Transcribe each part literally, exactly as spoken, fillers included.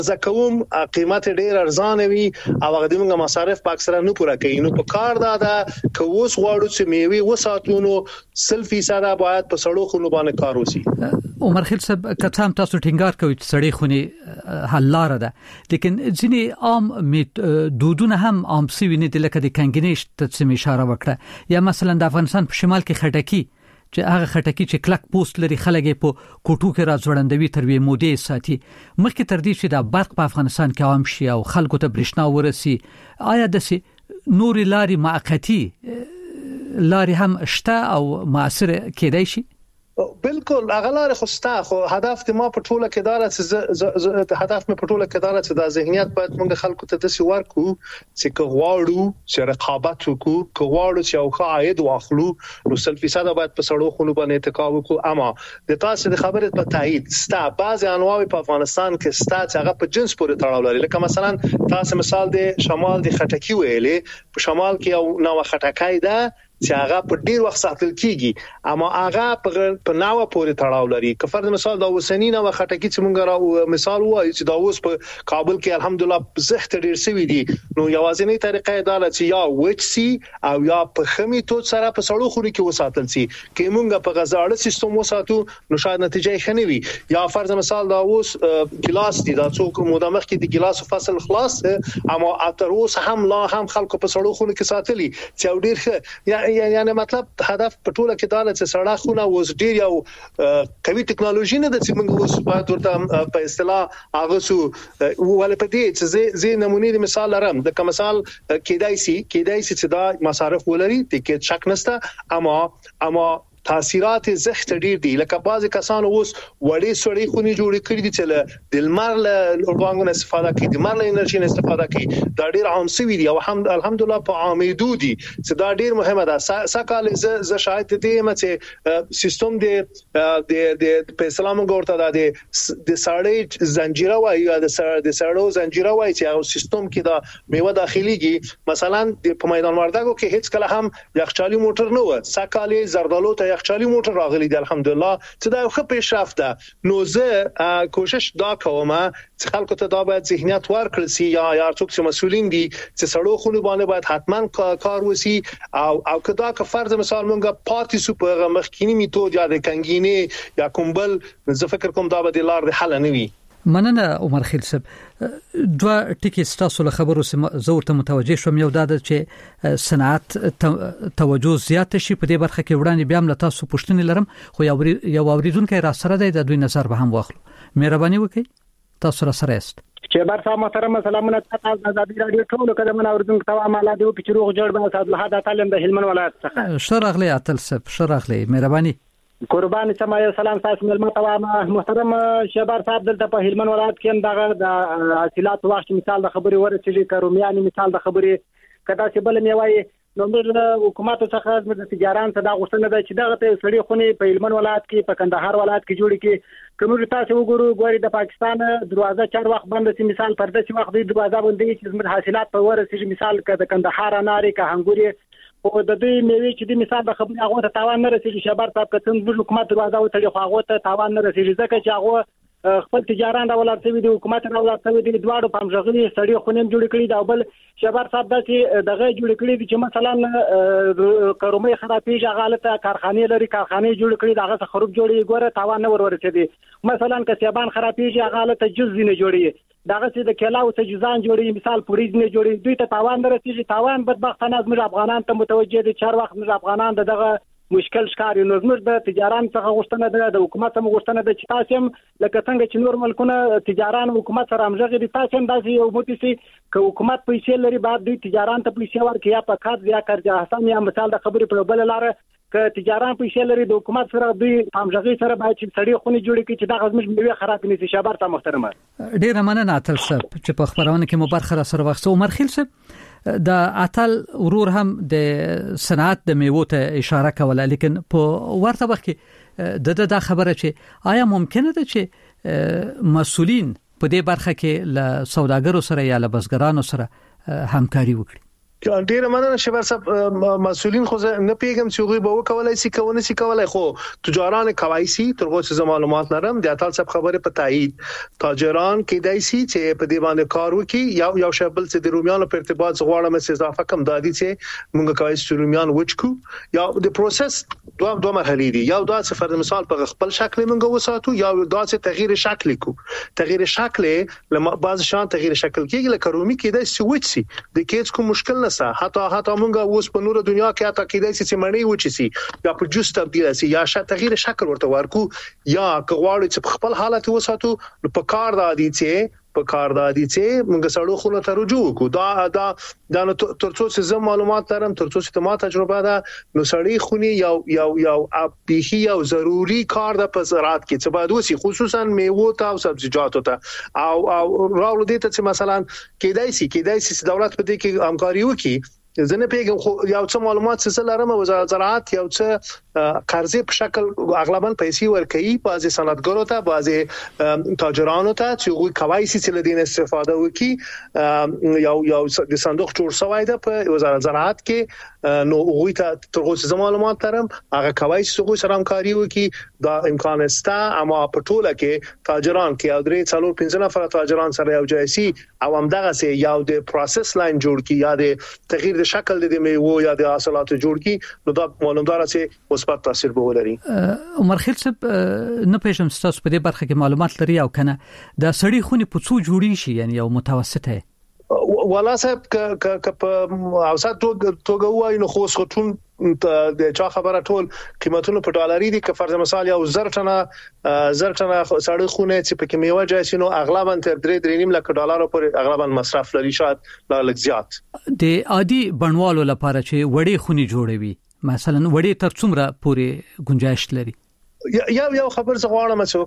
زکوم قیمت ډیر ارزان وي او هغه د موږ مصارف په اکثره نه پوره کوي. نو په کار دا ده که اوس غواړو چې میوه وساتونو سل فیصد باید په سړو خونو باندې کار وشي. عمر خیل صاحب کتام تاسو ټینګار کوي چې سړې خونې حل لاره ده، لیکن ځینې عام دودونه هم عام سوي نه دي، لکه د کنګنیش ته اشاره وکړه، یا مثلا د افغانستان په شمال کې خټکی چې هغه خټکی چې کلک پوست لري خلک په کوټو کې راځوړندوي تر وی مودې ساتي. مخکې تر دې چې د برق په افغانستان کې عام شي او خلکو ته برېښنا ورسي، آیا د نوري لاري موقتی لاري هم شته او مؤثر کېدای شي؟ بالکل اغلار خوستا خو هدف ما په ټوله کې دار چې هدف مې په ټوله کې دار چې د ذهنیت باید موږ خلکو ته د سی ورکو چې کوواړو چې رقابت وکړو، کوواړو چې او خاید واخلو، نو سل فیصد باید په سړو خونو باندې اتکا وکړو. اما د تاسو د خبرې په تایید ستا بعض انواع په افغانستان کې ستا چې هغه په جنس پورې تړاو لري، لکه مثلا تاسو مثال د شمال د خټکی ویلې، په شمال کې یو نو خټکای ده چې هغه په ډیر وخت ساتل کیږي، اما هغه په ناوه پورې تړاو لري. که فرض مثال دا وسنی نو خټکی چې مونږ راو مثال وایي چې دا اوس په کابل کې الحمدلله زخت ډیر سوي دي، نو یوازینی طریقه دا چې یا وچ سي او یا په خمي تو سره په سړو خوري کې وساتل سي. کې مونږ په غزاړه سیستم وساتو نو شاید نتیجه ښه نه وي. یا فرض مثال دا اوس ګلاس دي، دا څوک مودامخ کې د ګلاس فصل خلاص، اما اتر اوس هم لا هم خلکو په سړو خوري کې ساتلي چې ډیر ښه. یعنی مطلب هدف په ټوله کې دا چې سړا خونه اوس ډیر یو قوي ټکنالوژي نه د چې موږ اوس باید ورته په اصطلاح هغه سو ول په دې چې زه نمونه د مثال لرم. د کوم مثال کېدای سي کېدای سي چې دا مصارف ولري د کې شک نشته، اما اما تاثیرات زخت ډیر دي. لکه بعضی کسان اوس وړي سړی خونی جوړ کړی دي چې د لمر له اوربانګونو استفاده کوي، د لمر له انرژي استفاده کوي، دا ډیر عام سوي دي او الحمدلله په عامېدو دي چې دا ډیر مهمه ده. سکهال ز شاهد دي چې سیستم د د د په اسلام ګورته د د سړی زنجیره وایي یا د سړو زنجیره وایي چې هغه سیستم کې دا میوه داخليږي. مثلا په میدان وردګو کې هیڅ کله هم یخچالي موټر نه و، سکهال زردالو ته یخچالي موټر راغلي دی الحمدلله چې دا یو ښه پیشرفت ده. نو زه کوشش دا کوم چې خلکو ته دا باید ذهنیت ورکړل سي یا یا څوک چې مسؤلین دي چې سړو خونو باندې باید حتما کار وسی او او کدا که فرض مثال مونږه پاتې سو په مخکینی میتود یا د کنګینه یا کومبل، زه فکر کوم دا به د لار د حل نه وي. مننه عمر خیل صاحب. دوه ټکی ستاسو له خبرو سم زورته متوجه شوم. یو دا چې صنعت توجه زیات شي په دې برخه کې وړاندې بیا هم تاسو پوښتنې لرم، خو یو یو اوریدونکو را سره دی د دوی نظر به هم واخلو. مهرباني وکړئ تاسو را سره است. چې بار صاحب محترم سلامونه تاسو د ازادي رادیو ټول کله من اوریدونکو ته عمله دی چې روغ جوړ به اسد الله د تعلیم د هلمند ولایت څخه شرغلی اتل صاحب شرغلی مهرباني قربان سمای سلام تاسو ملما ته محترم شهبار صاحب دلته په هلمند ولایت کې دغه د حاصلات وخت مثال د خبري ورسېږي کرومیان مثال د خبري کدا چې بل میوي نو موږ حکومت څخه د تجاران ته دا غوښتنه ده چې دغه ته سړي خوني په هلمند ولایت کې په کندهار ولایت کې جوړ کې کوم تاسو وګورو ګوري د پاکستان دروازه چار وخت بند سي مثال پرده سي وخت د دروازه باندې چې زموږ حاصلات په ورسېږي مثال کده کندهار اناري که هنګوري او د دې میوي چې د مثال د خبري هغه ته تاوان نه رسېږي. شهبار صاحب کتن د حکومت دروازه وتړي خو هغه ته تاوان نه رسېږي ځکه چې هغه خپل تجاران دا ولر سوي دي، حکومت را ولر سوي دي، دواړو پامژغلي سړي خونیم جوړ کړي دا. بل شهبار صاحب دا چې دغه جوړ کړي دي چې مثلا کرومي خرابېږي غالطه کارخانه لري، کارخانه جوړ کړي داغه خراب جوړي ګوره تاوان نه ور ورسېدي. مثلا کسبان خرابېږي غالطه جز نه جوړي داغه چې د کلاو ته جزان جوړي مثال پوریز نه جوړي، دوی ته تاوان نه رسېږي. تاوان بدبختانه زموږ افغانان ته متوجه دي، چار وخت موږ افغانان دغه مشکل ښکاري. نو زموږ د تجاران څخه غوښتنه ده، د حکومت څخه غوښتنه ده چې تاسو هم لکه څنګه چې نور ملکونه تجاران حکومت سره همغږي دي، تاسو هم داسې یو موټی سي ک حکومت پیسې لري بعد دوی تجاران ته پیسې ورکړي یا په کار یا کارجه حسن یا مثال د خبرې په بل لاره ک تجاران پیسې لري د حکومت سره دوی همغږي سره باید چې سړي خوني جوړ کړي چې دا غزمش میوه خراب نه شي. شهبار ته محترمه ډیر مننه اتل صاحب چې په خبرونه کې مو برخه سره وخت. عمر خیل صاحب د اتل ورور هم د صنعت د میوه ته اشاره کوله، لیکن په ورته وخت کې د د خبره چې آیا ممکنه ده چې مسؤلین په دې برخه کې له سوداګرو سره یا له بزګرانو سره همکاري وکړي؟ ډیره مننه شبر صاحب مسؤلین خو نه پیګم چې غوي به وکولای شي کونه شي کولای خو تجاران کوي سي ترغه څه معلومات لرم د اتل صاحب خبره په تایید تاجران کې دای سي چې په دی باندې کار وکي یو یو شبل چې د رومیانو په ارتباط غواړم چې اضافه کم دادی چې موږ کوي چې رومیان وچکو یا د پروسس دوه دوه مرحلې دي یو دا چې فرض مثال په خپل شکل موږ وساتو یا دا چې تغییر شکل کو تغییر شکل لما بعض شان تغییر شکل کېږي لکه رومي کې دای سي وچ سي د کېڅ کوم مشکل حتی حتی مونږه اوس په نور دنیا کې حتی کېدای شي چې مړی وچی سي یا په جوس تبدیل شي یا شا تغییر شکل ورته ورکو یا کغواړي چې خپل حالت وساتو په کار دادی چې په کار دادی چې مونږ سړو خو ته رجوع کو دا دا د ترڅو چې زم معلومات لرم ترڅو چې ما تجربه ده نو سړی خوني یو یو یو اپیخي یو ضروری کار د په زراعت کې چې باید وسی خصوصا میوه ته او سبزیجاتو ته او او راول دي ته چې مثلا کېدای شي کېدای شي دولت په دې کې همکاري وکړي زنه پیګم خو یو څه معلومات څه لرم وزارت زراعت یو څه قرضې په شکل اغلباً پیسې ورکړي بعضي صنعتګرو ته بعضي تاجرانو ته چې غوي کوي چې لدین استفاده وکړي یو یو د صندوق جوړ شوی دی په وزارت زراعت کې نو غوي ته ترغه څه معلومات لرم هغه کوي چې غوي سره همکاري وکړي دا امکان ستا اما په ټوله کې تاجران کې او درې څلور پنځه نفر تاجران سره یو ځای سي او همدغه سي یو د پروسس لاین جوړ کی یا د تغییر د شکل د میوه یا د حاصلاتو جوړ کی نو دا معلومدار چې مثبت تاثیر به ولري. عمر خیل صاحب نه پېژم تاسو په دې برخه کې معلومات لري او کنه د سړی خوني په څو جوړی شي یعنی یو متوسطه ولا صاحب ک ک په اوسط توګه وای نو خو څوټون د چا خبره ټول قیمتونه په ډالري دي که فرض مثال یو زر ټنه زر ټنه سړی خونه چې په کمیوه جاسینو اغلبا تر درې درې نیم لک ډالر پورې اغلبا مصرف لري شاید لا لږ زیات د عادي بڼوالو لپاره چې وړي خوني جوړوي مثلا وړي تر څومره پورې گنجائش لري یو یو خبر څه غواړم چې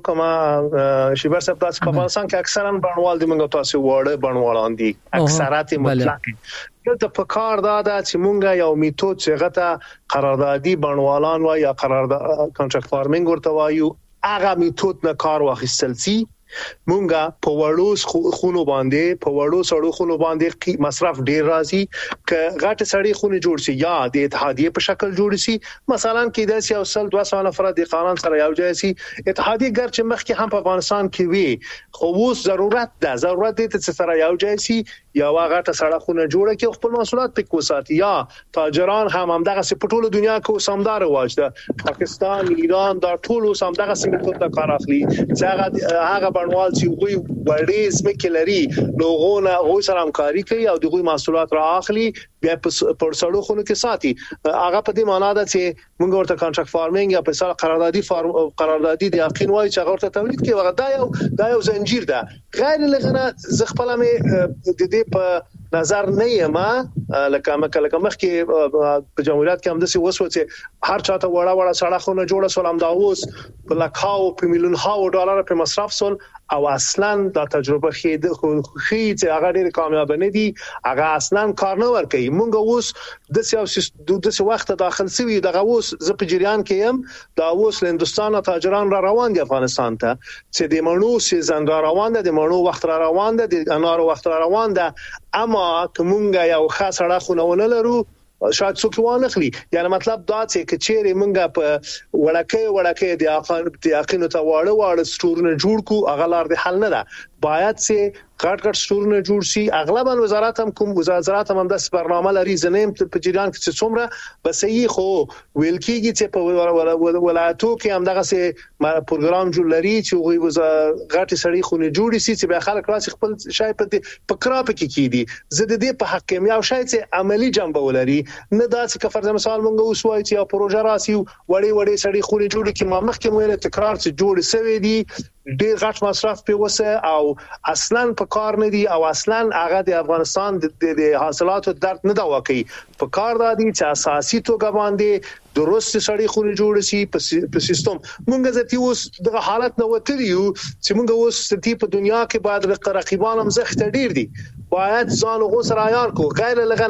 کومه شیبر صاحب تاسو په افغانستان کې اکثرا بڼوال دي موږ تاسو وړه بڼوالان دي اکثرات مطلق یو د پکار دا چې مونږه یو میتود چې غته قراردادي بڼوالان و یا قرارداد کانټراکټ فارمینګ ورته وایو هغه میتود نه کار واخیستل سي مونږه په وړو خونو باندې په وړو سړو خونو باندې مصرف ډیر راځي ک غټ سړی خونه جوړ شي یا د اتحادیه په شکل جوړ شي مثلا کې د سیاسي اصل دوه سوه نفر د قانون سره یو ځای شي اتحادیه ګر چې مخکې هم په افغانستان کې وي خو اوس ضرورت ده ضرورت دي چې سره یو ځای شي یا واغه سړه خونه جوړه کې خپل مسؤلیت پکې وساتي یا تاجران هم هم دغه په ټوله دنیا کې سمدار واجده پاکستان ایران دا ټول سمدغه سیمه ته کار اخلي چې هغه هغه بڼوال چې وي وړې زمکه لري لوغونه غو سره همکاري کوي او دغه محصولات را اخلي بیا په سړو خونو کې ساتي هغه په دې معنی ده چې موږ ورته کانټراکټ فارمینګ یا په سره قراردادي فارم قراردادي د یقین وایي چې هغه ورته تولید کوي هغه دا یو دا یو زنجیر ده غیر لغنه ز خپل مې د دې په نظر نه یم لکه مکه لکه مخ کې په جمهوریت کې هم د څه وسوته هر چاته وړا وړا سړه خونه جوړه سول هم دا اوس په لکاو په میلیون هاو ډالر په مصرف سول او اصلا دا تجربه خید خو چې هغه ډېر کامیاب نه دي هغه اصلا کار نه ور کوي مونږ اوس د سیاسي د څه وخت داخل سوي دغه اوس ز په جریان کې يم دا اوس هندستان تاجران را روان دي افغانستان ته چې د مڼو سیزن را روان دي د مڼو وخت را روان دي د انارو وخت را روان دي اما کومګه یو خاصه راخونه لرو شاید څوک وانه خلی یعنی مطلب دا چې کچېره مونږه په وړکې وړکې د اقان د اقینو ته واړه واړه سټورونه جوړ کو اغلار د حل نه ده باید چې کټ کټ سټورونه جوړ شي اغلبا وزارت هم کوم وزارت هم د برنامه لري زنیم په جریان کې څومره بسې خو ویل کېږي چې په ولایتو کې هم دغه سه پروګرام جوړ لري چې وي غټي سړی خونه جوړ شي چې به خلک راسي خپل شای په پکراپ کې کیدي زه د دې په حق کې یو شای چې عملی جنبه ولري نه دا چې فرض مثال مونږ اوس وایي چې پروژه راسي وړي وړي سړی خونه جوړ کی ما مخکې مې تکرار چې جوړ سوي دي ډېر غټ مصرف په وسه او اصلا په کار نه دي او اصلا هغه د افغانستان د حاصلاتو درد نه دا واقعي په کار دادي چې اساسي توګه باندې درست سړی خونی جوړ شي په سیستم مونږ زتی اوس د حالت نو وتریو چې مونږ اوس ستې په دنیا کې بعد رقیبان هم زخت ډیر دي باید ځان غو سره عیار کو غیر لغنه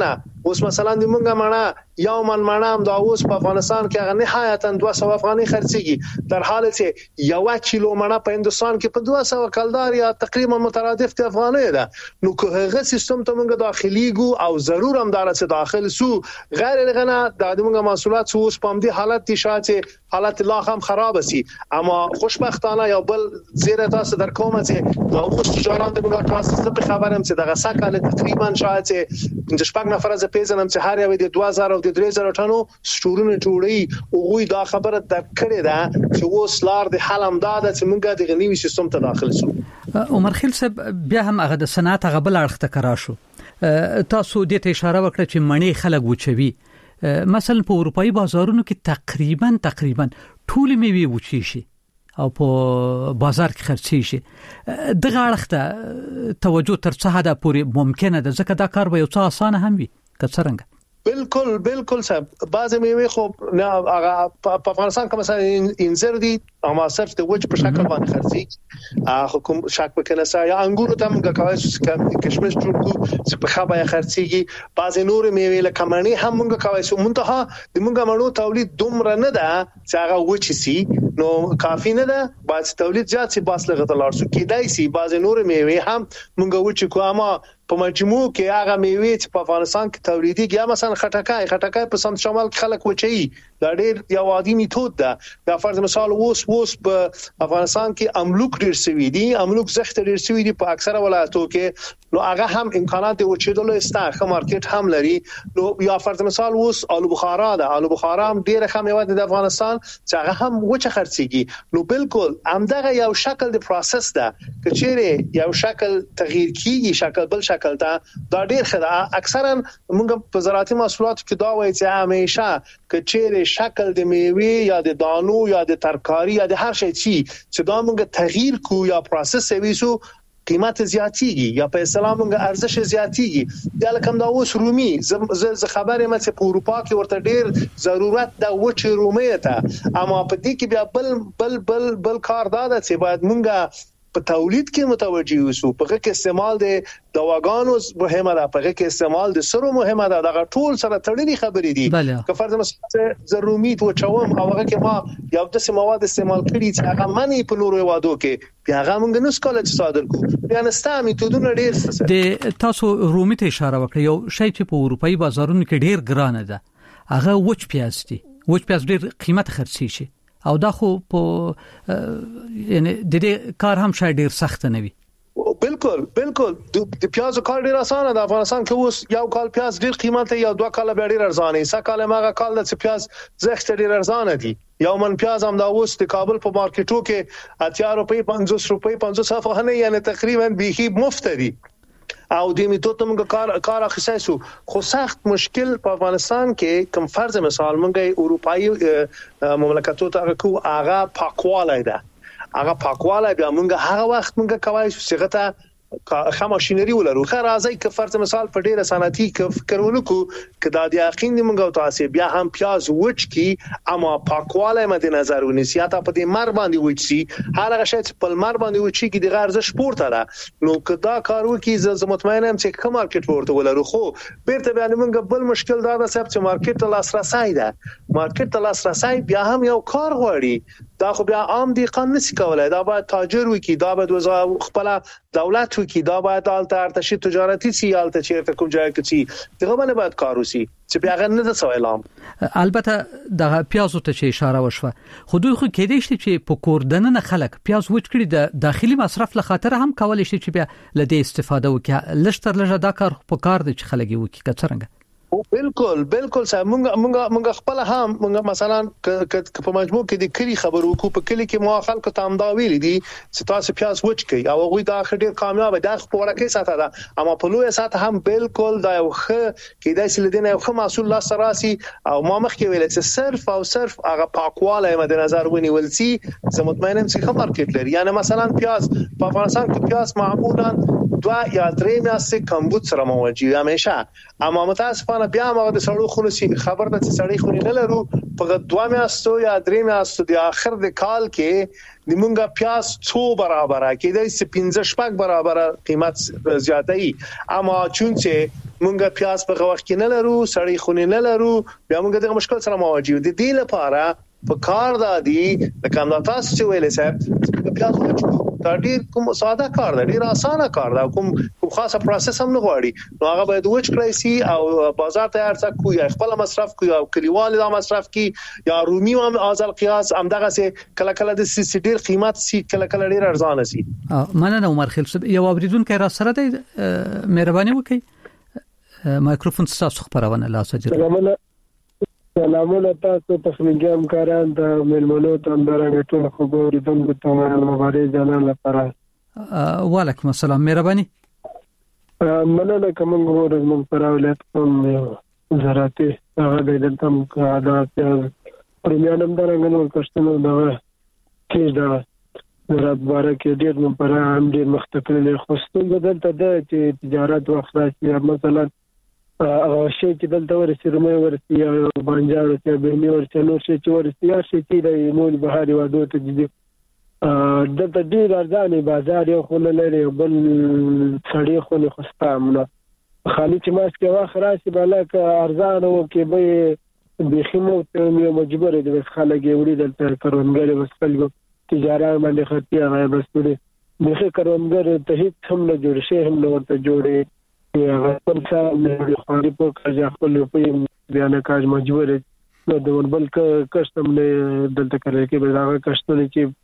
اوس مثلا د مونږه مڼه یو من مڼه هم دا اوس په افغانستان کې هغه نهایتا دوه سوه افغانۍ خرڅيږي، در حال چې یو کیلو مڼه په هندستان کې په دوه سوه کلدار یا تقریبا مترادف د افغانۍ ده. نو که هغه سیستم ته مونږ داخلي ګو او ضرور هم دار څه داخل سو غیر لغنه د مونږه محصولات اوس په دې حالت دي شاته حالت لا هم خراب سي. اما خوشبختانه یو بل زیره تاسو در کومه چې دا اوس تجارت د موږ تاسو په خبرم چې دغه سکه تقریبا شاید د شپږ نفر از پیژنم چې هر یو د دوه زره او د درې زره ټنو سټورونه جوړي او غوي دا خبره د کړې ده چې اوس لار د حلم داده چې موږ د غنیوي سیستم ته داخل سو. عمر خیل صاحب بیا هم هغه د صنعت هغه بل اړخ ته کرا شو. تاسو دې ته اشاره وکړه چې مڼې خلک وچوي. مثلا په اروپאי بازارونو کې تقریبا تقریبا ټول میوه وچی شي او په بازار کې خرڅي شي. دغه اړخ ته توجه تر څه حد پورې ممکنه ده ځکه دا کار به یو څه اسانه هم وي که څنګه؟ بالکل بالکل صاحب بعض میوه خو نه هغه په افغانستان کې مثلا انځر دي اما صرف د وجه په شکل باندې خرڅي خو کوم شک وکنه سا یا انګور ته موږ کوي چې کشمش جوړ کو چې په خبره خرڅيږي. بعض نور میوه لکه مڼې هم موږ کوي چې منتها د موږ مڼو تولید دومره نه ده چې هغه وچی سي نو کافی نه ده. بعض تولید زیات سي باس لغه تلار سو کېدای سي بعض نور میوه هم موږ وچی کو اما په مجموع کې هغه میوه چې په افغانستان کې تولیدي یا مثلا خټکای خټکای په سمت شمال کې خلک وچی دا ډېر یو عادي میتود ده. دا فرض مثال اوس اوس په افغانستان کې املوک ډېر سوي دي، املوک زخت ډېر سوي دي په اکثره ولایتو کې، نو هغه هم امکانات د وچېدلو استخه مارکیټ هم لري. نو یا فرض مثال اوس آلو بخارا ده، آلو بخارا هم ډېر ښه میوه ده د افغانستان چې هغه هم وچه خرڅيږي. نو بالکل همدغه یو شکل د پروسس ده چې چیرې یو شکل تغییر کیږي شکل بل شکل ته دا ډېر ښه ده. اکثرا موږ په زراعتي محصولاتو کې دا وایي چې همیشه که چیرې شکل د میوه یا د دانو یا د ترکاری یا د هر شي چې دا موږ تغییر کو یا پروسس ویسو قیمت زیاتیږي یا په اسلام موږ ارزش زیاتیږي. دا لکه دا اوس رومي ز خبره مې چې په اروپا کې ورته ډېر ضرورت د وچ رومي ته، اما په دې کې بیا بل بل بل بل کار دا ده چې باید موږ په تولید کې متوجي اوسو. په کې استعمال د دواګانو مهمه ده، په کې استعمال د سرو مهمه ده. دا ټول سره تړلې خبرې دي. که فرض مثلا ضروري تو چوم او هغه کې ما یو د مواد استعمال کړي چې هغه منی په نورو وادو کې بیا هغه موږ نس کولای صادر کو. بیا نستا میتودونه ډېر د تاسو رومي ته اشاره وکړه. یو شی چې په اروپאי بازارونو کې ډېر ګران ده هغه وچ پیاز دي. وچ پیاز ډېر قیمت خرڅي شي او دا خو په یعنی د دې کار هم شاید ډیر سخت نه وي. بالکل بالکل د پیاز کار ډیر اسانه ده. افغانستان کې اوس یو کال پیاز ډیر قیمت یا دوه کال به ډیر ارزانه ای. سکه ماغه کال د پیاز زخت ډیر ارزانه دي. یو من پیاز هم دا اوس د کابل په مارکیټو کې اتیا روپۍ پنځوس روپۍ پنځوس افغانۍ یعنی تقریبا بیخي مفت دي. او د میتود موږ کار کار اخیسو. خو سخت مشکل په افغانستان کې کوم فرض مثال موږ اروپאי مملکتو ته کو هغه پاکواله ده. هغه پاکواله بیا موږ هغه وخت موږ کوي چې څنګه خه ماشينري ولرو. خه راځي که فرض مثال په ډیره صنعتي فکر ونکو کدا د یقین موږ تاسو بیا هم پیاز وچ کی اما پاکواله مد نظر ونیسي یا په دې مر باندې وچ سي هر هغه شی په مر باندې وچ کی د ارزش پورته ده. نو کدا کارو کی ز مطمئنم چې کوم مارکیټ ورته ولرو. خو بیرته بیا موږ بل مشکل دا ده چې مارکیټ ته لاسرسي ده. مارکیټ ته لاسرسي بیا هم یو کار غواړي. دا خو بیا عام دی قانون نشي کولای. دا باید تاجر وکي، دا باید وزاره خپل دولت وکي، دا باید الته ارتشي تجارتي سي الته چیرته کوم ځای کې سي دغه باندې باید کار وسی چې بیا غن نه څه اعلان. البته د پیازو ته چې اشاره وشوه خو دوی خو کېدې شي چې په کوردنه خلک پیاز وچ کړي د داخلي مصرف لخاطر هم کولای شي چې بیا لدې استفاده وکړي. لشتر لږه دا کار په کار دي چې خلک وکړي کڅرنګ. بالکل بالکل صاحب مونږ مونږ مونږ خپل هم مونږ مثلا په مجموع کې د کلی خبرو کو په کلی کې مو خلکو ته هم دا ویل دي چې تاسو پیاز وچ کړئ او غوي دا ډېر کامیاب ده خو ورکه ساته ده. اما په لوی ساته هم بالکل دا یو ښه کې داسې لدینه یو ښه محصول لا سراسي او ما مخکې ویل چې صرف او صرف هغه پاکواله مد نظر ونیول سي زه مطمئنم چې خبر مارکیټ لري. یعنی مثلا پیاز په افغانستان کې پیاز معمولا دوا یا درې میاشتې کمبود سره موجود همیشه. اما متاسفانه بیا موږ د سړو خونو سي خبر ده چې سړی خونی نه لرو په دوه میاشتو یا درې میاشتو د اخر د کال کې د مونږه پیاس څو برابر کېدای سي پنځه شپږ برابر قیمت زیاتای اما چون چې مونږه پیاس په وخت کې نه لرو سړی خونی نه لرو بیا مونږ د مشکل سره مواجه دي د دې لپاره په کار دادي د کوم تاسو چې ویلې صاحب پیاس وچو دا ډیر کوم ساده کار دی ډیر اسانه کار دی کوم کوم خاصه پروسس هم نه غواړي نو هغه باید وچ کړی سي او بازار ته ارڅ کوی خپل مصرف کوی او کلیوال د مصرف کی یا رومي هم ازل قیاس هم دغه سي کله کله د سي ډیر قیمت سي کله کله ډیر ارزانه سي مننه عمر خیل صاحب یو اوریدونکو را سره دی مهرباني وکړئ مایکروفون تاسو خبرونه لا سجل سلامونه تاسو تخنیکي کاران د ملمنو تندرنګ ټول خبرې دغه تمام مبارک جنان لپاره وعلیکم السلام مهرباني مننه کوم ورځ مون پراولت کوم زراعتي هغه د دلتم عادت پرمیانم درنګ نو کښتنو دا کې دا زراعت باره کې ډېر مون پرا هم ډېر مختلف خوستون بدلته د تجارت وخت راځي مثلا هغه شی چې دلته ورسې رومي ورسې یا بانجار ورسې بهمي ورسې نور شي چې ورسې یا شي چې د نور بهاري وادو ته دي دلته ډیر ارزانه بازار یو خو لري بل سړی خو نه خستامنه خالي چې ماس کې واخ راشي بلک ارزانه او کې به بخمو ته مجبور دي بس خلک وړي دلته کارونګر وسکلګو تجارت باندې خطي هغه بس دې دغه کارونګر ته هیڅ هم نه جوړ شي هم نه ورته جوړي یا خپل څه خوري په کار خپل په بیان کاج مجبور نو د بل کسٹم نه دلته کوي کې به دا کسٹم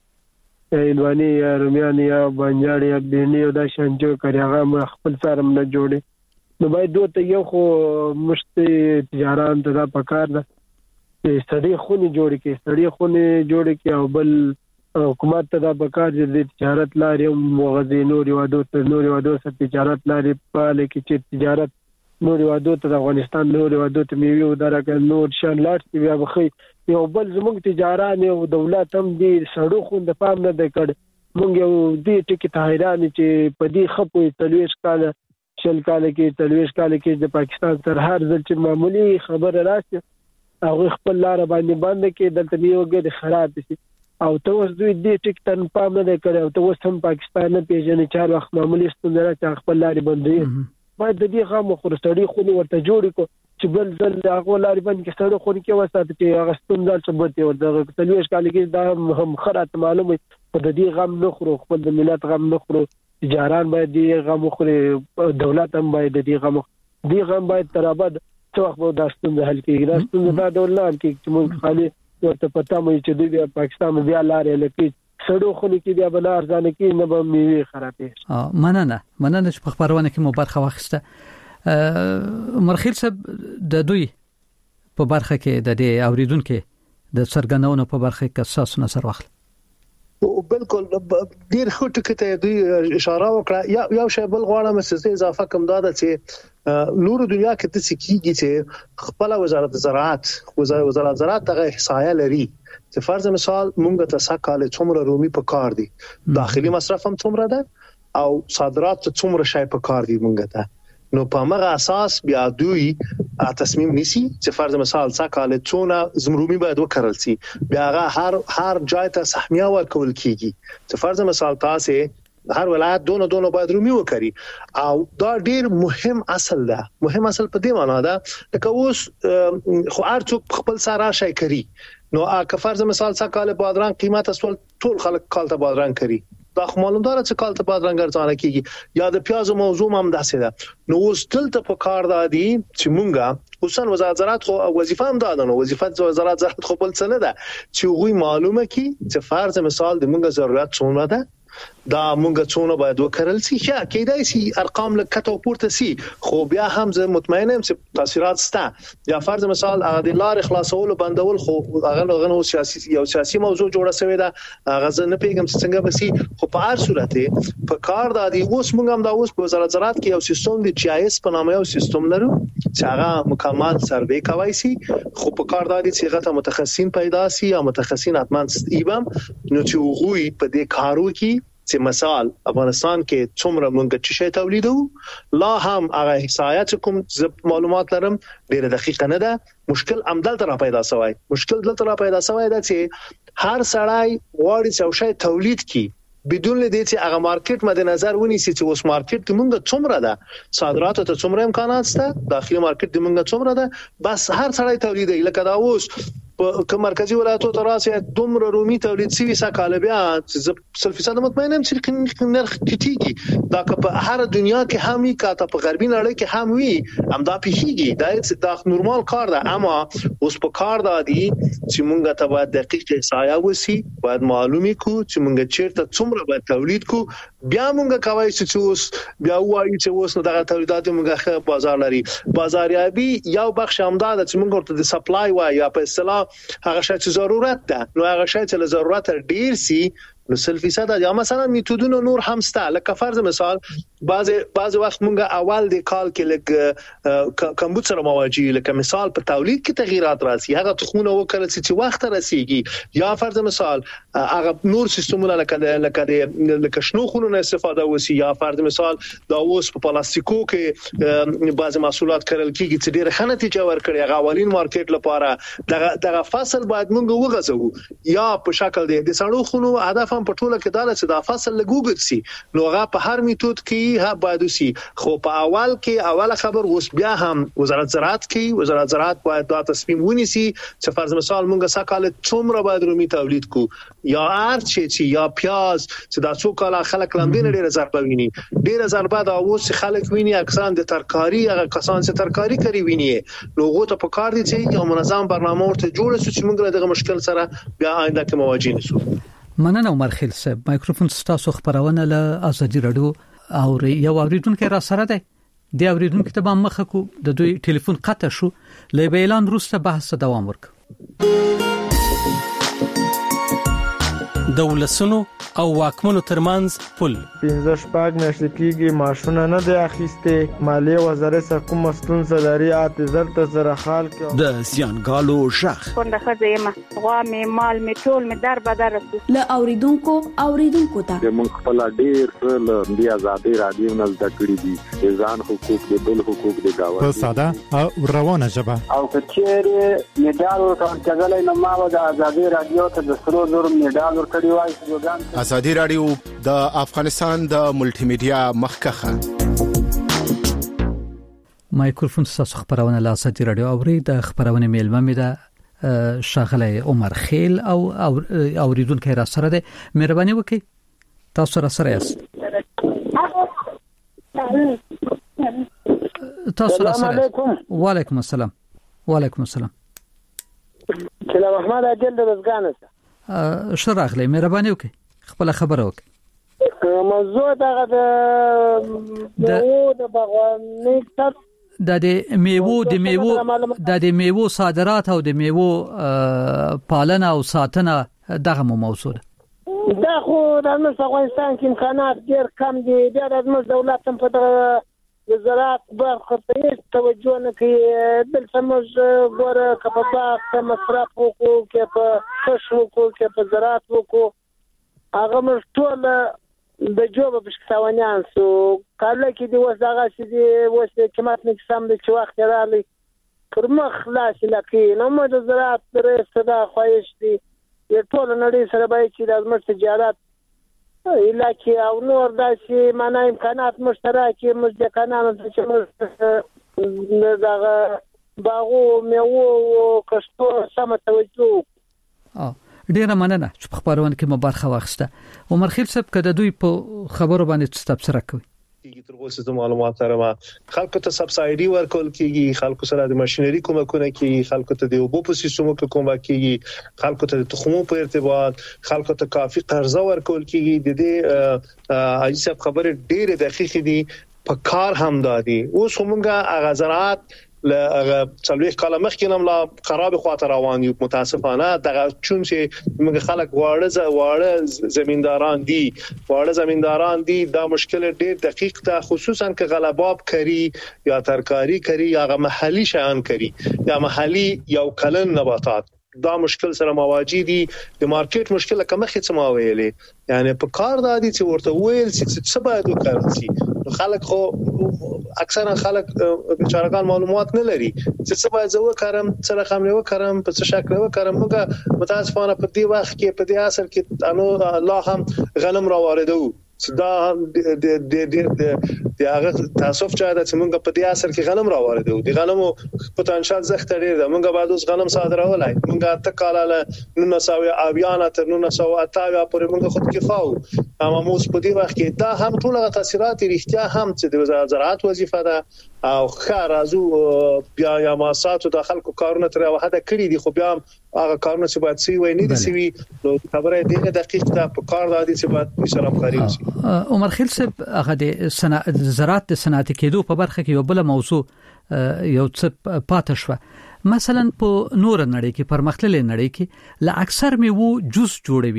چې ایلوانی یا رومیانی یا بانجار یا بینی او دا شانجو کوي هغه خپل سره نه جوړي نو باید دوی یو خو مشت تجارت ته دا پکار ده چې سړي خوني جوړي کې سړي خوني جوړي کې او بل حکومت ته دا پکار دي د تجارت لارې مغزي نور وادو ته نور وادو سره تجارت لارې په لکه چې تجارت نور وادو ته د افغانستان نور وادو ته میوي او درکه نور شان لاټ بیا بخي یو بل زموږ تجارت او دولت هم دي سړو خو د پام نه د کړ مونږ یو دې ټکی ته حیران چې په دې خپو تلويش کاله شل کاله کې تلويش کاله کې د پاکستان تر هر ځل چې معمولی خبر راشي هغه خپل لار باندې باندې کې دلته یوګه خراب شي او ته اوس دوی دې ټیک تن پام نه کړو ته اوس هم پاکستان نه پیژنې چار وخت معمولی ستوندره چې خپل لارې بندوي باید د دې غو خورستړي خو ورته جوړ کو چې بل ځل هغه لارې باندې کې ستړي خو کې وسات چې هغه ستوندل ثبوت یو د تلويش کال کې دا هم خرات معلومه په دې غم نه خورو خپل د ملت غم نه خورو تجاران باید دې غم خوري دولت هم باید دې غم دې غم باید ترابد څو وخت د ستوند حل کې د ستوند د دولت کې چې موږ خالي ورته پتا مې چې دوی پاکستان بیا لارې لکه سړو خو کې بیا بل ارزانه کې نه به میوي خرابې مننه مننه چې په خبرونه کې مو برخه واخیسته مرخیل صاحب د دوی په برخه کې د دې اوریدونکو د سرګنونو په برخه کې اساس نظر واخل بالکل ډیر خو ټکی ته دوی اشاره وکړه یا یو شی بل غواړم چې اضافه کوم دا ده چې نور دنیا کې د سکیږي چې خپل وزارت زراعت وزارت زراعت ته احصایه لري چې فرض مثال مونږ ته سکهاله څومره رومي په کار دي داخلي مصرف هم څومره ده او صادرات څومره شای په کار دي مونږ ته نو په هغه اساس بیا دوی تصمیم نیسي چې فرض مثال سکهاله څونه زمرومي باید وکړل سي بیا هغه هر هر ځای ته سهمیه ورکول کیږي چې فرض مثال تاسو هر ولایت دونه دونه باید رومي وکړي او دا ډیر مهم اصل ده مهم اصل په دې معنی ده لکه اوس خو ارڅوک خپل سره شای کوي نو که فرض مثال سکهاله بادرنګ قیمت اصل ټول خلک کالته بادرنګ کوي دا معلومدار چې کالته بادرنګ ارزانه کیږي یا د پیاز موضوع هم داسې ده نو اوس دلته په کار دادي چې مونږه اوسن وزارت زراعت خو وظیفه هم ده نو وظیفه وزارت زراعت خو بل څه نه ده چې غوي معلومه کی چې فرض مثال د مونږه ضرورت څونه ده دا مونږه څونه باید وکړل شي چې کېدای شي ارقام لکه پورته سي خو بیا هم زه مطمئن یم چې تاثیرات سته یا فرض مثال هغه د لار خلاصول بندول خو هغه غنو سیاسي یو سیاسي موضوع جوړه شوی ده هغه زه نه پیګم چې څنګه بسي خو په هر صورت په کار دادي اوس مونږ هم دا اوس په وزارت زراعت کې یو سیستم دی جی آی اس په نامه یو سیستم لرو چې هغه مکمل سروې کوي سي خو په کار دادي چې هغه متخصصین پیدا سي یا متخصصین اتمن ایبم نو چې وګوي په دې کارو کې چې مثال افغانستان کې څومره مونږ چې شی تولیدو لا هم هغه احصایات کوم معلومات لرم ډیره دقیقه نه ده مشکل عمدل تر پیدا شوی مشکل دلته را پیدا شوی دا چې هر سړی غواړي چې شی تولید کړي بدون لدې چې هغه مارکیټ مد نظر ونیسي چې اوس مارکیټ موږ څومره ده صادرات ته څومره امکانات شته داخلي مارکیټ موږ څومره ده بس هر سړی تولید لکه دا اوس په مرکزی ولایتو تراسه دومره رومي تولید سوي سکاله بیا صد فیصد مطمئنم چې نرخ ټیټیږي دا په هر دنیا کې همي کاته په غربي نړۍ کې هم وي هم دا پیږي دا د نورمال کار ده اما اوس په کار ده دي چې موږ ته باید دقیق احصایه وسی باید معلومي کو چې موږ چیرته څومره باید تولید کو بیا موږ کوي چې اوس بیا وایي چې اوس دغه تولیدات موږ بازار لري بازاریابي یو بخش همدار چې موږ ورته د سپلای وایي یا په اصطلاح هغه شی چې ضرورت ده نو هغه شی چې ضرورت ډیر سي نو سل فیصد یا مثلا میتودونه نور هم ستا لکه فرض مثال بعض بعض وخت مونږه اول د کال کې لګ کمپیوټر مواجهه لکه مثال په تولید کې تغیرات راځي هغه تخمونه وکړل چې وخت رسیږي یا فرض مثال هغه نور سیستمونه لکه لکه لکه شنو خونونه استفاده وسی یا فرض مثال دا اوس په پلاستیکو کې بعض محصولات کړل کیږي چې ډیره ښه نتیجه ورکړي هغه اولین مارکیټ لپاره دغه دغه فصل باید مونږ وغځو یا په شکل د سړو خونو هدف په ټوله کې دا چې دا فصل لګوګت سي نو هغه په هر میتود کې ها باید سي خو په اول کې اوله خبر اوس بیا هم وزارت زراعت کې وزارت زراعت باید دا تصمیم ونیسي چې فرض مثال مونږه سکاله څومره باید رومي تولید کو یا ارچ چې یا پیاز چې دا څو کاله خلک لاندې ډیره ضربه ویني ډیره ضربه دا اوس خلک ویني اکثر د ترکاری هغه کسان چې ترکاری کوي ویني لوغو ته په کار دي چې یو منظم برنامه ورته جوړ شي چې موږ دغه مشکل سره بیا آینده کې مواجه نشو مننه عمر خیل صاحب مایکروفون ستاسو خبرونه له ازادي رادیو او یو اوریدونکو را سره ده د اوریدونکو ته به مخه کو د دوی ټلیفون قطع شو له اعلان وروسته بحث دوام ورک دولسونو او واکمنو ترمنځ پل پنځه شپږ میاشتې کېږي معاشونه نه دی اخیستې مالیې وزارت څخه کومه ستونزه لري اته زر ته زره خال کې د زیانګالو شخ څنګه خځه یم غوا مې مال مې ټول مې در بدر له اوریدونکو اوریدونکو ته موږ خپل ډیر له دی آزادي رادیو نه زده کړی دي ځان حقوق د بل حقوق د گاوه په ساده او روانه ژبه او کچېره میډال ورکړل کېدل نو ما د آزادي رادیو ته د سرو زر میډال ورکړی وای چې ازادي رادیو د افغانستان د ملټي میډیا مخکخه مایکروفون تاسو خبرونه له ازادي رادیو اوري د خبرونه میلمه مې ده شاغله عمر خیل او اوریدونکو را سره ده مهرباني وکړئ تاسو را سره یاست تاسو را سره وعلیکم السلام وعلیکم السلام سلام احمد اجل د بزګانه شراغله مهرباني وکړئ خپل خبره وکړئ موضوع دغه د میوو د باغوانۍ تر د میوو د میوو د میوو صادرات او د میوو پالنه او ساتنه دغه موضوع ده دا خو د افغانستان کې امکانات ډېر کم دي بیا د دولت هم په دغه وزارت برخه ته توجه نه کوي دلته موږ ګوره که په باغ کې مصرف وکړو کې په کښت وکړو کې په زراعت وکړو هغه موږ ټول د جوبه بشکتاونیان سو کله کې دی وس هغه چې دی وس قیمت نه سم د چې وخت رالی پر مخ خلاص لکه نو موږ د زراعت درې صدا خوښ دي ټول نړۍ سره باید چې د زموږ تجارت علاقه او نور داسې معنا امکانات مشترکې مزدکنانو چې موږ دغه باغو میوو او کښتو سم توجه اه ډیره مننه چې په خبرونه کې مو برخه واخیسته عمر خیل صاحب کده دوی په خبرو باندې تبصره کوي کیږي تر اوسه د معلومات لرم خلکو ته سبسایډي ورکول کیږي خلکو سره د ماشينري کومکونه کیږي خلکو ته د اوبو په سیستمو کې کومک کیږي خلکو ته د تخمو په ارتباط خلکو ته کافي قرضه ورکول کیږي د دې ایسب خبره ډیره دقیقه دي په کار هم دادي اوس همغه غزرات له څلويخ کاله مخکې نم لا خراب خاطر روان یو متاسفانه دغه چون چې موږ خلک واړه واړه زمینداران دي واړه زمینداران دي دا مشکل ډیر دقیق ته خصوصا که غلباب کری یا ترکاری کری یا محلي شان کری یا محلي یو کلن نباتات دا مشکل سره مواجه دي د مارکیټ مشکل کومه څه ما ویلې یعنی په کار د دي چې ورته ویل چې څه باید وکړي خلک خو اکثرا خلک بچارهګان معلومات نه لري چې څه باید زه وکړم څه رقم یې وکړم په څه شکل وکړم موږ متاسفانه په دې وخت کې په دې اثر کې انو الله هم غنم را واردو دا د د د د هغه تاسف چا د څنګه په دې اثر کې غنم را واردو د غنمو پوتانشل زخت لري دا موږ بعد اوس غنم صادرولای موږ ته کاله نو نساوي اویان تر نو نساو اتاویا پرې موږ خود کفاو اما موږ په دې وخت کې دا هم ټول تاثیرات اړتیا هم چې د وزارت زراعت وظیفه ده او خارازو بیا یا ماسات د خلکو کارونه تر وحده کړی دي خو بیا هغه کارونه چې باید سی وای نه دي سی وی نو خبره دې دقیق ده په کار د دې چې باید سره همکاري وشي عمر خیل صاحب هغه د صنعت زراعت د صنعت کېدو په برخه کې یو بل موضوع یو څه پاتې شو مثلا په نور نړۍ کې پرمختللې نړۍ کې لا اکثر میوه جوس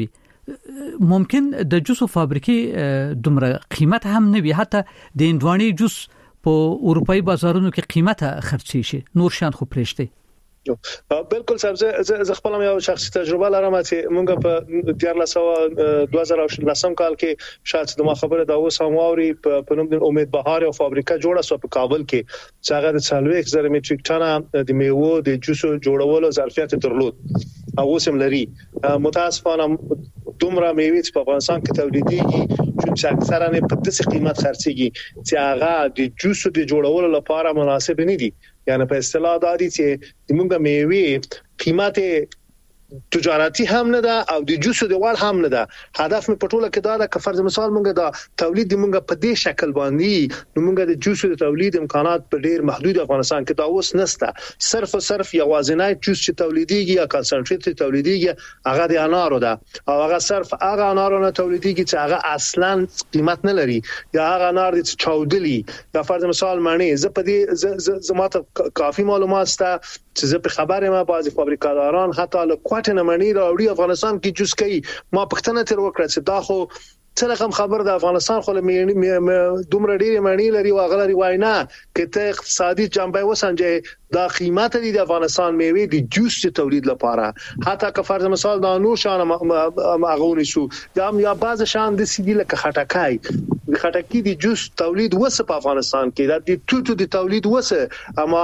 جوړوي ممکن د جوسو فابریکې دومره قیمت هم نه وي حتی د اندواني جوس په اروپאי بازارونو کې قیمته خرڅي شي نور شان خو پرېشته بالکل صاحب زه خپل یو شخصي تجربه لرم چې مونږ په دوه هزار لسم کال کې شاید د ما خبره دا اوس هم واوري په نوم د امید بهار او فابریکه جوړه سو په کابل کې چې هغه د څلوېښت زره میټریک ټنه د میوه د جوسو جوړولو ظرفیت درلود او اوس هم لري متاسفانه دومره میوه په افغانستان کې تولیدېږي چې اکثرا په داسې قیمت خرڅيږي چې هغه د جوسو د جوړولو لپاره مناسب نه دي یعنی په اصطلاح دا دي چې موږ میوه قیمت تجارتی هم نه ده او د جوسو د وړ هم نه ده هدف مې پټوله کې دا ده که فرض مثال موږ دا تولید موږ په دې شکل باندې نو موږ د جوسو د تولید امکانات په ډیر محدود افغانستان کې دا اوس نشته صرف صرف یوازینی جوس چې تولیديږي یا کنسنټریټ تولیديږي هغه د انارو ده او هغه صرف هغه انارو نه تولیديږي چې هغه اصلا قیمت نه لري یا هغه انار چې چاودلی یا فرض مثال معنی زه په دې زماته کافي معلومات سته چې زه په خبره ما بعضی فابریکاداران حتی له کوټه منی راوړي افغانستان کې جوس کوي ما پښتنه تر وکړه چې دا خو څه رقم خبر د افغانستان خو دومره ډیره معنی لري واغله واینا کې ته اقتصادي جنبه وسنجه دا قیمت دي د افغانستان میوه د جوس تولید لپاره حتی که فرض مثال دا نور شان مغونی شو دا یا بعض شان د سیدی لکه خټکای د خټکی د جوس تولید وسه په افغانستان کې د توتو د تولید وسه اما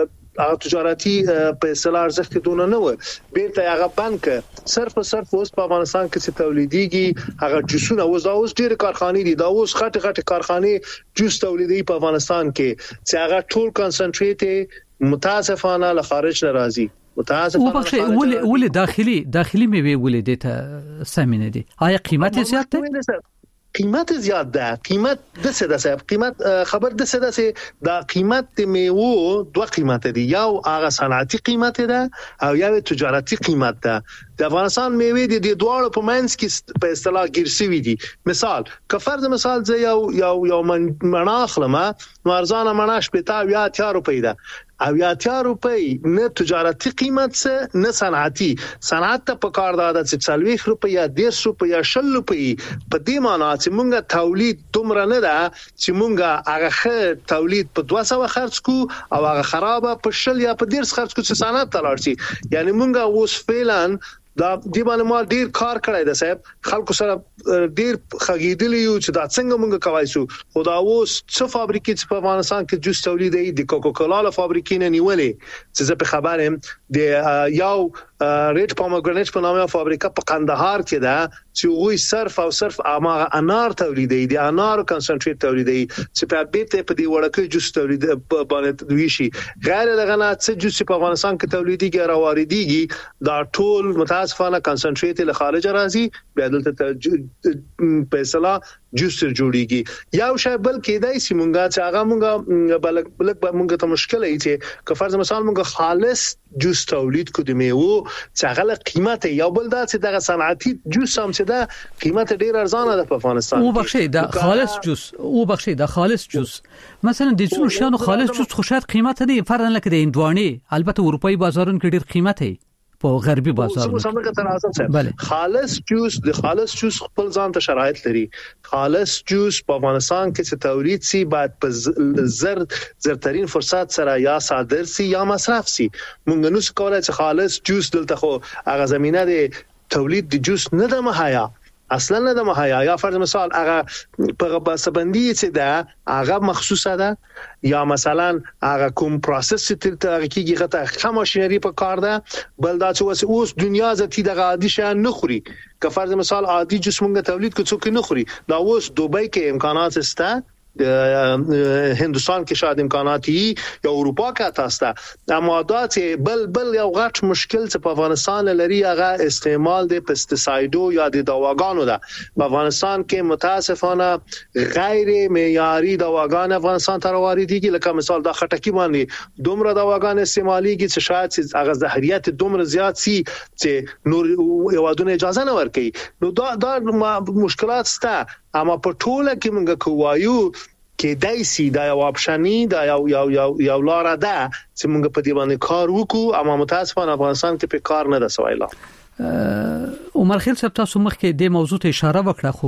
هغه تجارتي په اصطلاح ارزښت دونه نه و بیرته هغه بانک صرف صرف اوس په افغانستان کې چې تولیديږي هغه جوسونه اوس اوس ډېر کارخانې دي دا اوس غټ غټ کارخانې جوس تولیدي په افغانستان کې چې هغه ټول کنسنټریټ متاسفانه له خارج نه راځي متاسفانه وبخښه ولې ولې داخلي داخلي میوه ولې دته سمینه دي آیا قیمت زیات ده قیمت زیات ده قیمت د څه ده صاحب قیمت خبر د څه ده دا قیمت د میوه دوه قیمت دي یو هغه صنعتي قیمت ده او یو تجارتي قیمت ده د افغانستان میوه د دوه په منځ کې په اصطلاح ګرځوي دي مثال که فرض مثال زه یو یو یو مناخلمه ارزانه مناش په تا یا اتیا روپۍ ده او یا اتیا روپۍ نه تجارتي قیمت څه نه صنعتي صنعت ته په کار ده چې څلوېښت روپۍ یا دېرش روپۍ یا شل روپۍ په دې معنی چې مونږه تولید دومره نه ده چې مونږه هغه تولید په دوه سوه خرڅ کو او هغه خرابه په شل یا په دېرش خرڅ کو چې صنعت ته لاړ شي یعنی مونږه اوس فعلا دا دی باندې ما ډیر کار کړی دی صاحب خلکو سره ډیر خګیدلی یو چې دا څنګه مونږ کوي سو خدا اوس څو فابریکې په افغانستان کې جوس تولیدي د کوکاکولا له فابریکې نه نیولې چې زه په خبرم د یو ریټ پومګرانټ په نامه فابریکه په قندهار کې ده چې وګوي صرف او صرف امغه انار تولیدي دي انار کنسنټریټ تولیدي چې په بیت په دی وړکه جوس تولید باندې دوی شي غیر دغه نه چې جوس په افغانستان کې تولیديږي را واردېږي دا ټول متاسفانه کنسنټریټ له خارج راځي بیا دلته په اصطلاح جوس جوړیږي یو شی بل کېدای شي مونږه چې هغه مونږه بلک بلک مونږه ته مشکل ای چې که فرض مثال مونږه خالص جوس تولید کو د میوه چې هغه قیمت یو بل دا چې دغه صنعتي جوس هم چې دا قیمت ډیر ارزانه ده په افغانستان او بخښي دا خالص جوس او بخښي دا خالص جوس مثلا د څو شانو خالص جوس خو شاید قیمت دی فرضاً لکه د اندواني البته اروپאי بازارونو کې ډیر قیمت دی په غربي بازارونو څنګه تر اعظم خالص جوس د خالص جوس خپل ځان ته شرایط لري. خالص جوس په افغانستان کې چې تولید سي باید په زر زرترین فرصت سره یا صادر سي یا مصرف سي. مونږ نو څه کولای چې خالص جوس دلته خو هغه زمينه د تولید د جوس نه د مهیا اصلا نه د مهیا یا فرض مثال هغه په بسبندي چې دا هغه مخصوصه ده یا مثلا هغه کوم پروسس چې تر کېږي غته خاموشيري په کار ده بل دا چې اوس دنیا ذاتی د عادي شان نه خوري که فرض مثال عادي جوس مونږ تولید کو څوک نه خوري دا اوس دوبۍ کې امکانات سته هندوستان کې شاید امکانات وي یا اروپا کې تاسو اما دا چې بل بل یو غټ مشکل چې په افغانستان لري هغه استعمال د پیسټیسایډو یا د دواګانو ده. په افغانستان کې متاسفانه غیر معیاري دواګان افغانستان ته واردېږي لکه مثال د خټکی باندې دومره دواګان استعماليږي چې شاید هغه زهريات دومره زیات سي چې نور یوادونه اجازه نه ورکړي. نو دا دا مشکلات سته اما په ټوله کې موږ کوایو کې دایسي دا یو اپشنی دا یو یو یو یو لار ده چې موږ په دې باندې کار وکړو اما متاسفانه افغانستان کې په کار نه ده سوایلا. عمر خیل صاحب تاسو مخکې د موضوع ته اشاره وکړه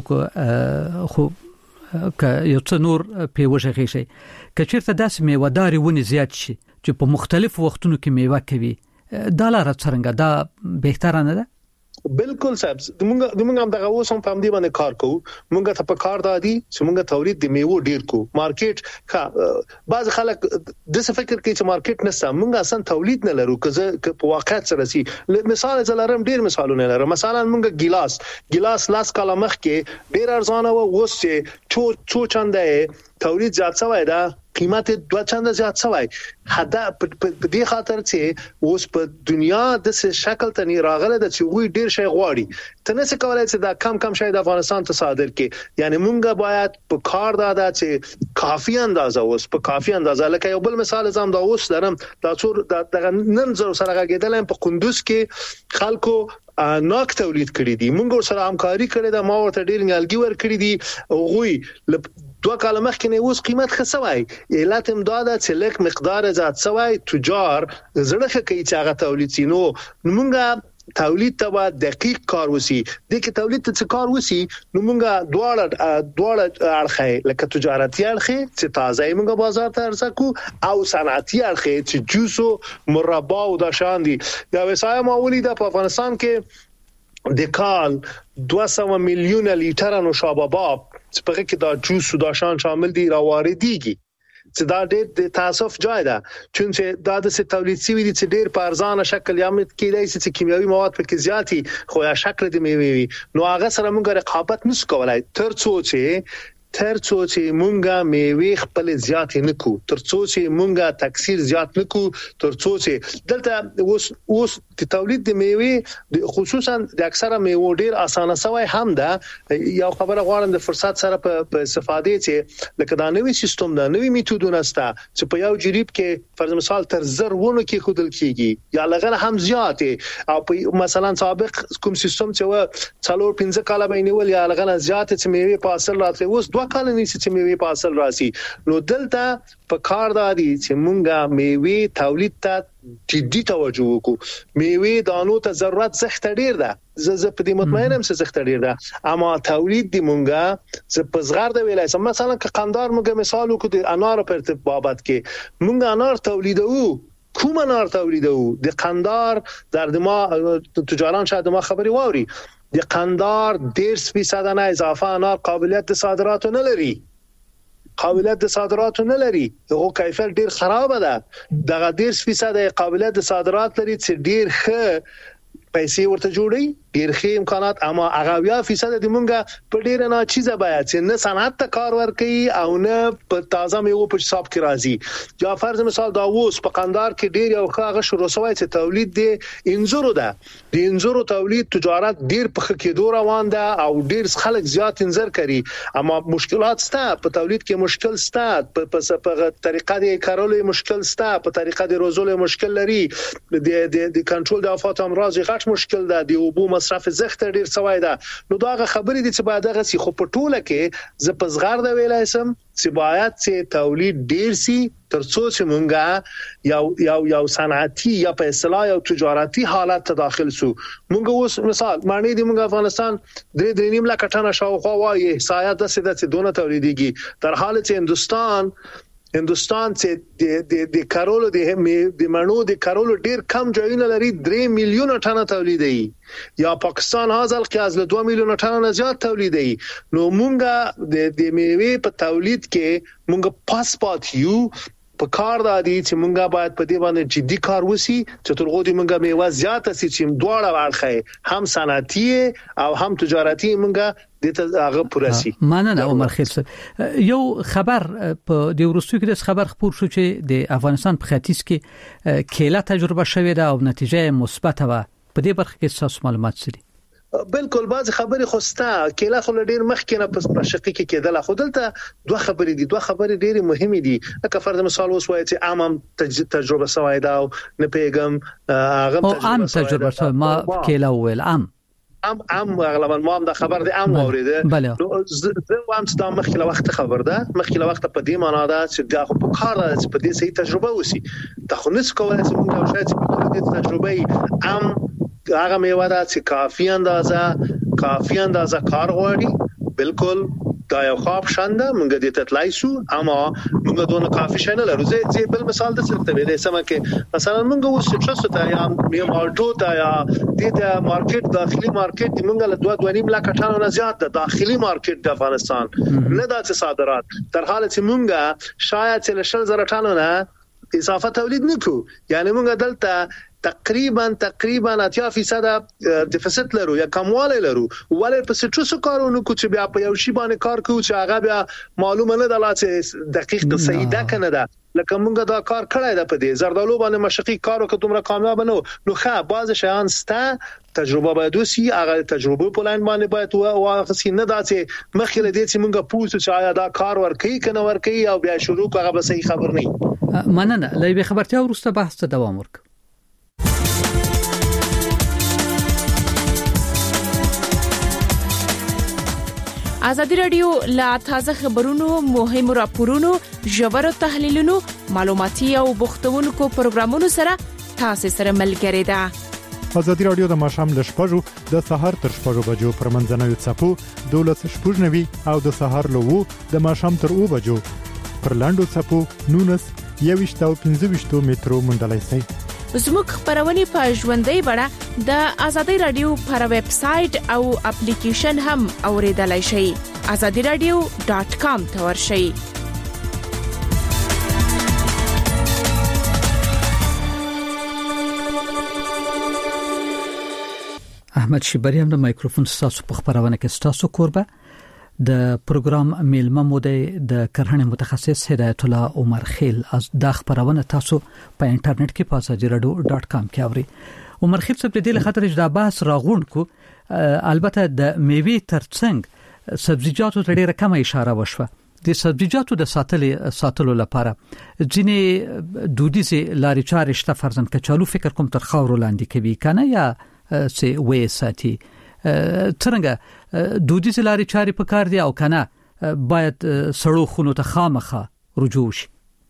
خو خو ک یو څه نور په وجه شي کچیرته داسې میوهداري ونی زیات شي چې په مختلفو وختونو کې میوه کوي دا لاره څنګه دا بهتره نه ده؟ بالکل صاحب موږ موږ هم دغه اوس هم په دې باندې کار کوو. موږ ته په کار دادي چې موږ تولید د میوه ډیر کو مارکیټ ښه بعض خلک د څه فکر کوي چې مارکیټ نشته موږ اصلا تولید نه لرو که په واقعیت سره سي. مثال زلارم ډیر مثالونه لرم. مثلا موږ ګلاس ګلاس لاس کاله مخ کې ډیر ارزانه و اوس چې څو څو چنده تولید زیات شوی دا قیمت دوه چنده زیات شوی. حدا په دې خاطر چې اوس په دنیا د څه شکل ته نه راغله د چې وی ډیر شي غواړي ته نه څه کولای چې دا کم کم شي د افغانستان ته صادر کې. یعنی مونږه باید په کار دا ده چې کافي اندازه اوس په کافي اندازه لکه یو بل مثال زم دا اوس درم دا څور د نن زر سره غږیدل په قندوز کې خلکو ناک تولید کړی دي. مونږ سره همکاري کړې ده ما ورته ډیر نیالګي ور کړی دي غوي دوه کاله مخکې نه اوس قیمت خسوي علت امداد چې لک مقدار زیات سوي تجار زړه کوي چې هغه تولید سينو مونږه تولید ته دقیق کار وسی د کې تولید ته کار وسی نو مونږه دواړه دواړه اړخه لکه تجارتي اړخه چې تازه مونږه بازار ته ارسکو او صنعتي اړخه چې جوسو مربا او د شان دي یا وسایه ماولی د افغانستان کې د کال دوه سوه میلیون لیټر نوشابه چې په کې دا جوس او دا شان شامل دي را واردېږي چې دا ډېر تاسف جای ده چې دا د تولید سوي دي چې ډېر په ارزانه شکل یا مت کېدای چې کیمیاوي مواد په کې زیاتی خو یا شکل د میوي نو هغه سره موږ رقابت نشو کولای تر څو چې تر څو چې مونږه میوه خپل زیات نه کو تر څو چې مونږه تکثیر زیات نه کو تر څو چې دلته اوس اوس د تولید د میوه خصوصا د اکثره میوه ډیر اسانه سوی هم ده. یو خبره غواړم د فرصت سره په استفاده چې لکه دا نوې سیستم دا نوې میتودونه ستا چې په یو جریب کې فرض مثال تر زر ونه کې خودل کیږي یا لغه هم زیاته او مثلا سابق کوم سیستم چې و څلور پنځه کاله بینول یا لغه زیاته چې میوه په اصل راځي اوس دوه کال نه چې میوه په اصل راسي. نو دلته په کار دادي چې مونږه میوه تولید ته جدي توجه وکړو. میوه دانو ته ضرورت زخت ډیر ده زه زه په دې مطمئنم چې زخت ډیر ده اما تولید دی مونږه چې په صغر د ویلای سم مثلا که قندار مونږه مثال وکړو د انار په بابت کې مونږه انار تولیدو کوم انار تولیدو د قندار در دما تجاران شاید ما خبري واوري د قندار ډیر فیصد نه اضافه انار قابلیت د صادراتو نه لري قابلیت د صادراتو نه لري او کیفیت ډیر خراب ده دغه ډیر فیصد قابلیت د صادرات لري چې ډیر ښه پیسې ورته جوړي ډیر ښه امکانات اما هغه فیصد د مونږه په ډیر نه چیزه باید چې نه صنعت ته کار ورکړي او نه په تازه میوه په حساب کې راځي. یا فرض مثال دا اوس په قندار کې ډیر یو ښه شروع شوی چې تولید دی انځورو ده د انځورو تولید تجارت ډیر په کې دوه روان ده او ډیر خلک زیات انځر کوي اما مشکلات سته په تولید کې مشکل سته په په طریقه د کارولو مشکل سته په طریقه د روزولو مشکل لري د د کنټرول د افات امراض غټ مشکل ده د اوبو مصرف زخت ډیر سوای دا نو دا خبرې دي چې باید هغه سي خو په ټوله کې ز پزغار دا ویلای سم چې باید چې تولید ډیر سي ترڅو چې مونږه یو یو یو صنعتي یا په اصطلاح یو تجارتي حالت ته داخل سو مونږ اوس مثال معنی دی مونږ افغانستان درې درې نیم لک ټنه شاوخوا وایي احصایات د سده چې دونه تولیديږي تر حال چې هندستان هندستان چې د د د کارولو د د مڼو د کارولو ډیر کم ځایونه لري درې میلیون ټنه تولیدي یا پاکستان هاذل قیاس له دوه میلیون ټنه نه زیات تولیدي نو مونږه د د میوه په تولید کې مونږ پاسپورت یو په کار د دې چې مونږه باید په دې باندې جدي کار وسی چې ترغو دې مونږه میوه زیات سي چې دواړه ورخه هم صنعتي او هم تجارتي مونږه دته هغه پرسي مننه عمر خیل صاحب یو خبر په د ورستو کې د خبر خبر شو چې د افغانستان په ختیځ کې کېله تجربه شوې ده او نتیجه مثبت و په دې برخه کې تاسو معلومات سری بالکل بعض خبرې خوسته کله خو ډیر مخکې نه په شقیق کې کېدل خو دلته دوه خبرې دي دوه خبرې ډېری مهمې دي لکه فرض مثال اوس وایي چې عام تجربه سوای دا نه پیغام هغه عام تجربه سوای ما کله ویل عام ام ام غالبا ما هم د خبر د ام اوریده نو زه هم ستاسو مخکې له وخت خبر ده مخکې له وخت په دې معنا ده چې دا خو په کار ده چې په دې صحیح تجربه وسی ته خو نس کولای چې موږ شاید په دې تجربه ام هغه میوه ده چې کافي اندازه کافي اندازه کار غواړي بالکل دا یو خواب شانده موږ دې ته تلای شو اما موږ دونه کافي شنه لرو زه بل مثال د څه ته ویلې سم کې مثلا موږ اوس څه ته یا یم الټو ته یا د مارکیټ داخلي مارکیټ موږ له دوه دوه نیم لک ټنه نه زیات د داخلي مارکیټ د افغانستان نه د صادرات تر حاله چې موږ شاید چې لشل زره ټنه نه اضافه تولید نکو یعنی موږ دلته تقریبا تقریبا اتیا فیصد ډیفیسټ لرو یا کمواله لرو ولې په څه څه کارونه کو چې بیا په یو شی باندې کار کوو چې هغه بیا معلومه نه ده چې دقیق صحیح ده کنه ده لکه موږ دا کار کړای ده په دې زردالو باندې مشقي کار وکړو دومره کامیاب نه نو ښه بعض شیان سته تجربه باید وسی هغه تجربه په لاین باندې باید واخصي نه ده چې مخکې دې چې موږ پوښتنه چې آیا دا کار ورکړي کنه ورکړي او بیا شروع هغه به صحیح خبر نه مننه لای به خبرتیا ورسته بحث ته دوام ورک ازادي رادیو لا تازه خبرونو مهم راپورونو ژور تحلیلونو معلوماتي او بوختونکو پروګرامونو سره تاسو سره ملګری ده ازادي رادیو د ماشام د شپږو د سهار تر شپږو بجو پر منځنوي چپو دولس شپږنوي او د سهار لوو د ماشام تر او بجو پر لاندو چپو نونس یويشت او پنځه مترو مندلای سي زموږ خبرونه په ژوندۍ بڼه د ازادي رادیو پر ویب سټ او اپلیکیشن هم اوریدلای شئ azadi radio dot com ته ورشئ احمد شیبری هم د مایکروفون تاسو په خبرونه کې تاسو کوربه د پروګرام میلمه مودې د کرهنې متخصص هدایت الله عمر خیل از د خبرونه تاسو په انټرنیټ کې په azadi radio dot com کې اوري عمر خیل څخه د دې خاطر چې بحث راغون کو البته د میوه ترڅنګ سبزیجاتو ته ډیره کم اشاره وشوه د سبزیجاتو د ساتلې ساتلو لپاره ځینې دودیزه لارې چارې شته فرضاً کچالو فکر کوم تر خاور لاندې کوي کنه یا سي وې ساتي څنګه دودیزه لارې چارې په کار دي او کنه باید سړو خونو ته خامخه رجوع شي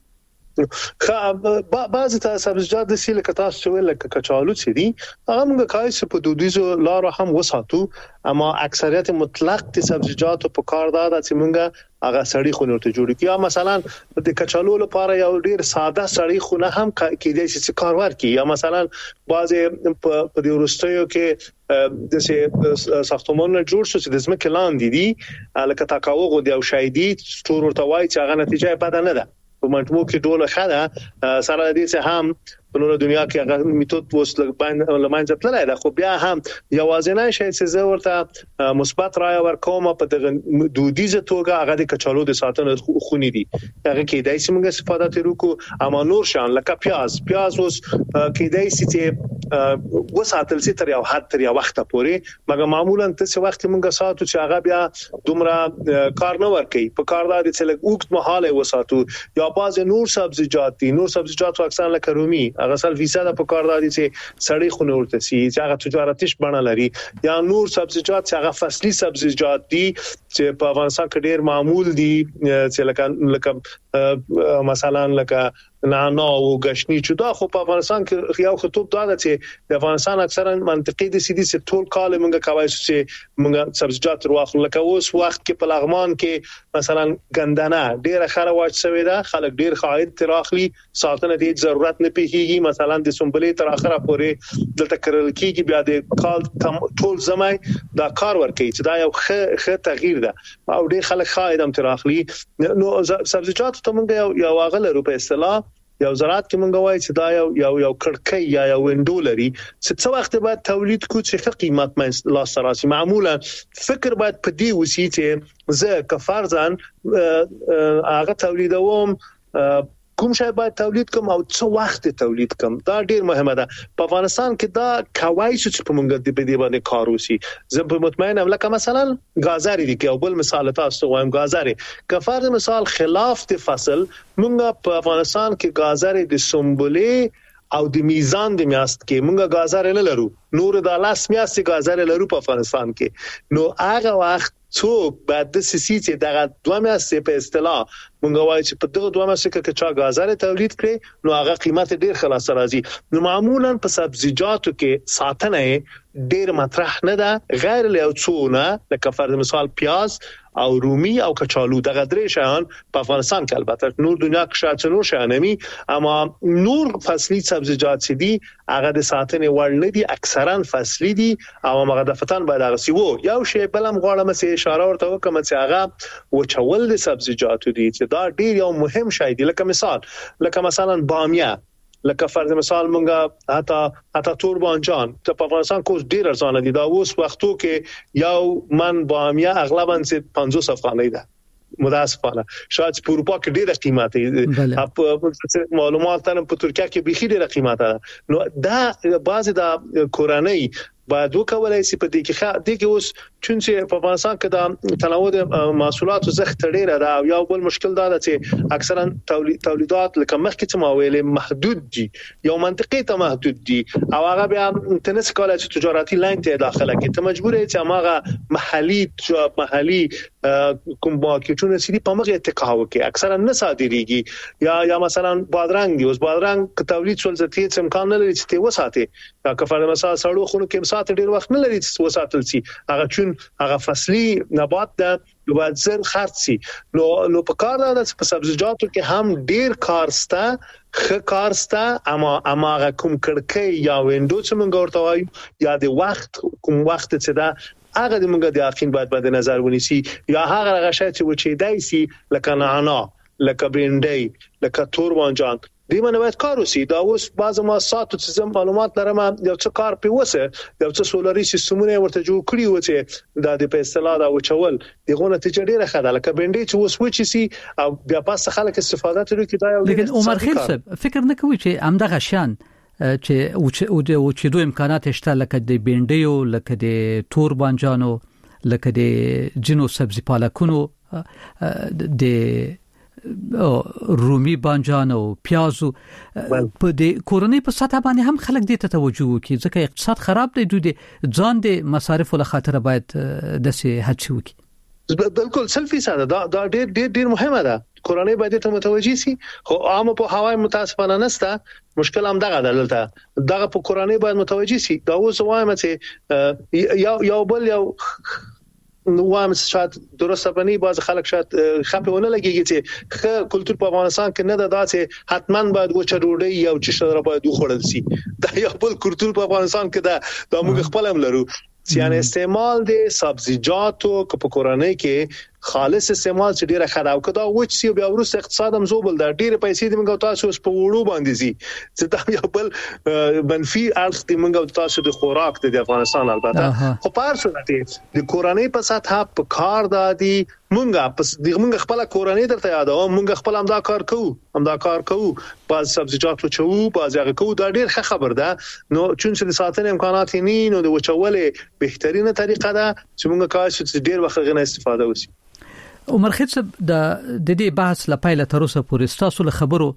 خا بعض ته سبزیجات د سیل کتاس چې لکه کچالو چې دي هغه موږ کای چې په دودیزو لارو هم وساتو اما اکثریت مطلق د سبزیجاتو په کار دا چې موږ هغه سړی خونه ته جوړ کړو یا مثلا د کچالو لپاره یو ډیر ساده سړی خونه هم کېدای شي چې کار ورکړي یا مثلا بعض په د ورستیو کې د سه ساختمانونه جوړ شو چې د ځمکې لاندې دي لکه تاکاو غو دی او شایدي ستور ورته وای چې هغه نتیجه بد نه ده په منټمو کې ډول خاله سره دې چې هم په نور دنیا کې هغه میتود وسل باندې لمانځه تللی دا خو بیا هم یوازینی شی چې زه ورته مثبت رائے ورکوم په دغه دودیزه توګه هغه د کچالو د ساتنه خونی دي هغه کې دای چې موږ استفاده ترکو اما نور شان لکه پیاز پیاز اوس کې دای چې وساتل سي تر یو حد تر یو وخت پورې مګر معمولا ته څه وخت مونږه ساتو چې هغه بیا دومره کار نه ورکي په کاردار چې لږ وګت محاله وساتو یا باز نور سبزیجات دي نور سبزیجات اکثر لکه رومي هغه سل فیصد په کاردار دي چې سړی خو نور ته سي چې هغه تجارتیش بڼه لري یا نور سبزیجات چې هغه فصلي سبزیجات دي چې په افغانستان کې ډیر معمول دي چې لکه لکه مثلا لکه نعناع او غشنی چې دا خو په افغانستان کې یو خطوب دا ده چې د افغانستان اکثرا منطقي دي سي دي چې ټول کال موږ کوي چې موږ سبزیجات واخلو لکه اوس وخت کې په لغمان کې مثلا ګندنه ډیره خره واچ شوی ده خلک ډیر خاید تراخلی ساتنه دې ضرورت نه پیږي مثلا د سنبلې تر اخره پورې دلته کرل کېږي بیا د کال ټول زمای دا کار ورکوي چې دا یو ښه ښه تغییر ده او ډیر خلک خاید هم تراخلی نو سبزیجات ته موږ یو واغله روپې اصطلاح یو زراعت کې مونږ وایي چې دا یو یو یو کړکۍ یا یو وینډو لري چې څو وخت بعد تولید کو چې قیمت مې لا سراسي معمولا فکر باید په دې وسی چې زه کفارزان هغه تولیدوم کوم شی باید تولید کوم او څو وخت تولید کوم دا ډیر مهمه ده په افغانستان کې دا کوي چې په مونږ د دې باندې کار وسی زه په مطمئن ام لکه مثلا غازاری دي کې او بل مثال تاسو وایم غازاری کفار مثال خلاف د فصل مونږ په افغانستان کې غازاری د سنبلې او د میزان د میاست کې مونږ غازاری نه لرو نور د لاس میاست غازاری لرو په افغانستان کې نو هغه وخت څوک بعد د سیسي چې دغه دوه میاشتې په اصطلاح مونږ وایي چې په دغه دوه میاشتې کې چې غازاره تولید کړي نو هغه قیمت ډیر خلاص راځي نو معمولا په سبزیجاتو کې ساتنه ډیر مطرح نه ده غیر له څونه لکه فرض مثال پیاز او رومي او کچالو دغه درې شیان په افغانستان کې البته نور دنیا کې شاید نور شیان نمي اما نور فصلي سبزیجات چې دي هغه د ساتنې وړ نه دي اکثرا فصلي دي او هغه د فتن باید هغه سی وو یو شی بلم غواړم چې اشاره ورته وکم چې هغه وچول د سبزیجاتو دي چې دا ډیر یو مهم شی دی لکه مثال لکه مثلا بامیه لکه فرض مثال مونږه حتی حتی تور بانجان ته په افغانستان کې ډیر ارزانه دي دا اوس وختو کې یو من بامیه اغلبا پنځوس افغانۍ ده متاسفانه شاید په اروپا کې ډیره قیمت دی معلومات ترم په ترکیه کې بيخي ډیره قیمت ده نو دا بعضی د کورنۍ باید وکولای شي په دې کې د کې اوس چې په افغانستان کې د تنوع د محصولاتو زخت ډیره ده او یو بل مشکل دا ده چې اکثرا تولیدات لکه مخکې څه ما ویلې محدود دي یو منطقي ته محدود دي او هغه بیا تنس کولای چې تجارتي لاین ته داخله کې ته مجبور یې چې هغه محلي محلي کوم مارکیټونه سړي په مغه اتقاو کې اکثرا نه صادریږي یا یا مثلا بادرنګ دی اوس بادرنګ تولید څول ځتې امکان نه لري چې ته وساتې یا کفر مثلا سړو خونو کې ډیر وخت نه لري چې وساتل شي هغه چون هغه فصلي نبات ده باید زر خرڅ شي نو نو په کار ده چې په سبزیجاتو کې هم ډیر کارسته خ کارسته اما اما کوم کړکۍ یا وینډو چې موږ ورته وایو یا د وخت کوم وخت چې دا هغه د موږ د اخین باید باید نظر ونیسي یا هغه غشای چې و چې دای سي لکه نعناع لکه برنډي لکه تور بانجان دی باندې باید کار وسی دا اوس بعض ما ساتو چې معلومات لرم یو څه کار پیوسه یو څه سولري سیستمونه ورته جوړ کړی و چې دا د په اصطلاح دا وچول دغه نتیجه ډیره ښه ده لکه بنډي چې اوس وچی سي او بیا پاس خلک استفاده کوي چې دا یو لیکن عمر خیل صاحب فکر نه کوي چې همدغه شان چې او د چې دوه امکانات شته لکه د بنډیو لکه د تور بانجانو لکه د جنو سبزی پالکونو د رومي بانجان او پیازو په د کورنۍ په سطح باندې هم خلک دې ته توجه وکړي ځکه اقتصاد خراب دی دوی ځان د مصارف له خاطر باید د سه هڅه وکړي بالکل سلفي ساده دا دا ډېر ډېر ډېر مهمه ده کورنۍ باید ته متوجي سي خو عام په هواي متاسفانه نسته مشکل هم دغه دلته دغه په کورنۍ باید متوجي سي دا اوس وایم چې یو یو بل یو نو وایم شاید درسته بني باز خلک شاید خپونه لګيږي چې خ کلچر په افغانستان کې نه ده داسې حتماً باید وچه ډوډۍ او چې شر باید وخوړل شي دا یو بل کلچر په افغانستان کې ده دا موږ خپل هم لرو یعنی استعمال د سبزیجاتو په کورنۍ کې خالص استعمال چې ډیره خداو کدا وچ سی بیا ورسته اقتصاد هم زوبل دا ډیره پیسې د موږ تاسو په وړو باندې زی چې دا یو بل منفي اړخ د موږ تاسو د خوراک د افغانستان البته خو پارسو نته د کورنۍ په سطح په کار دادي مونږه پس دغه مونږ خپل کورنۍ درته یادو مونږ خپل امدا کار کوو امدا کار کوو باز سبزیجات وچو باز هغه کوو دا ډیر ښه خبر ده نو چون چې د ساتنې امکانات نه نو د وچولې بهترینه طریقه ده چې مونږ کاش چې ډیر وخت غنه استفاده وشي. عمر خیل صاحب د د دې بحث لپاره تر اوسه پورې تاسو له خبرو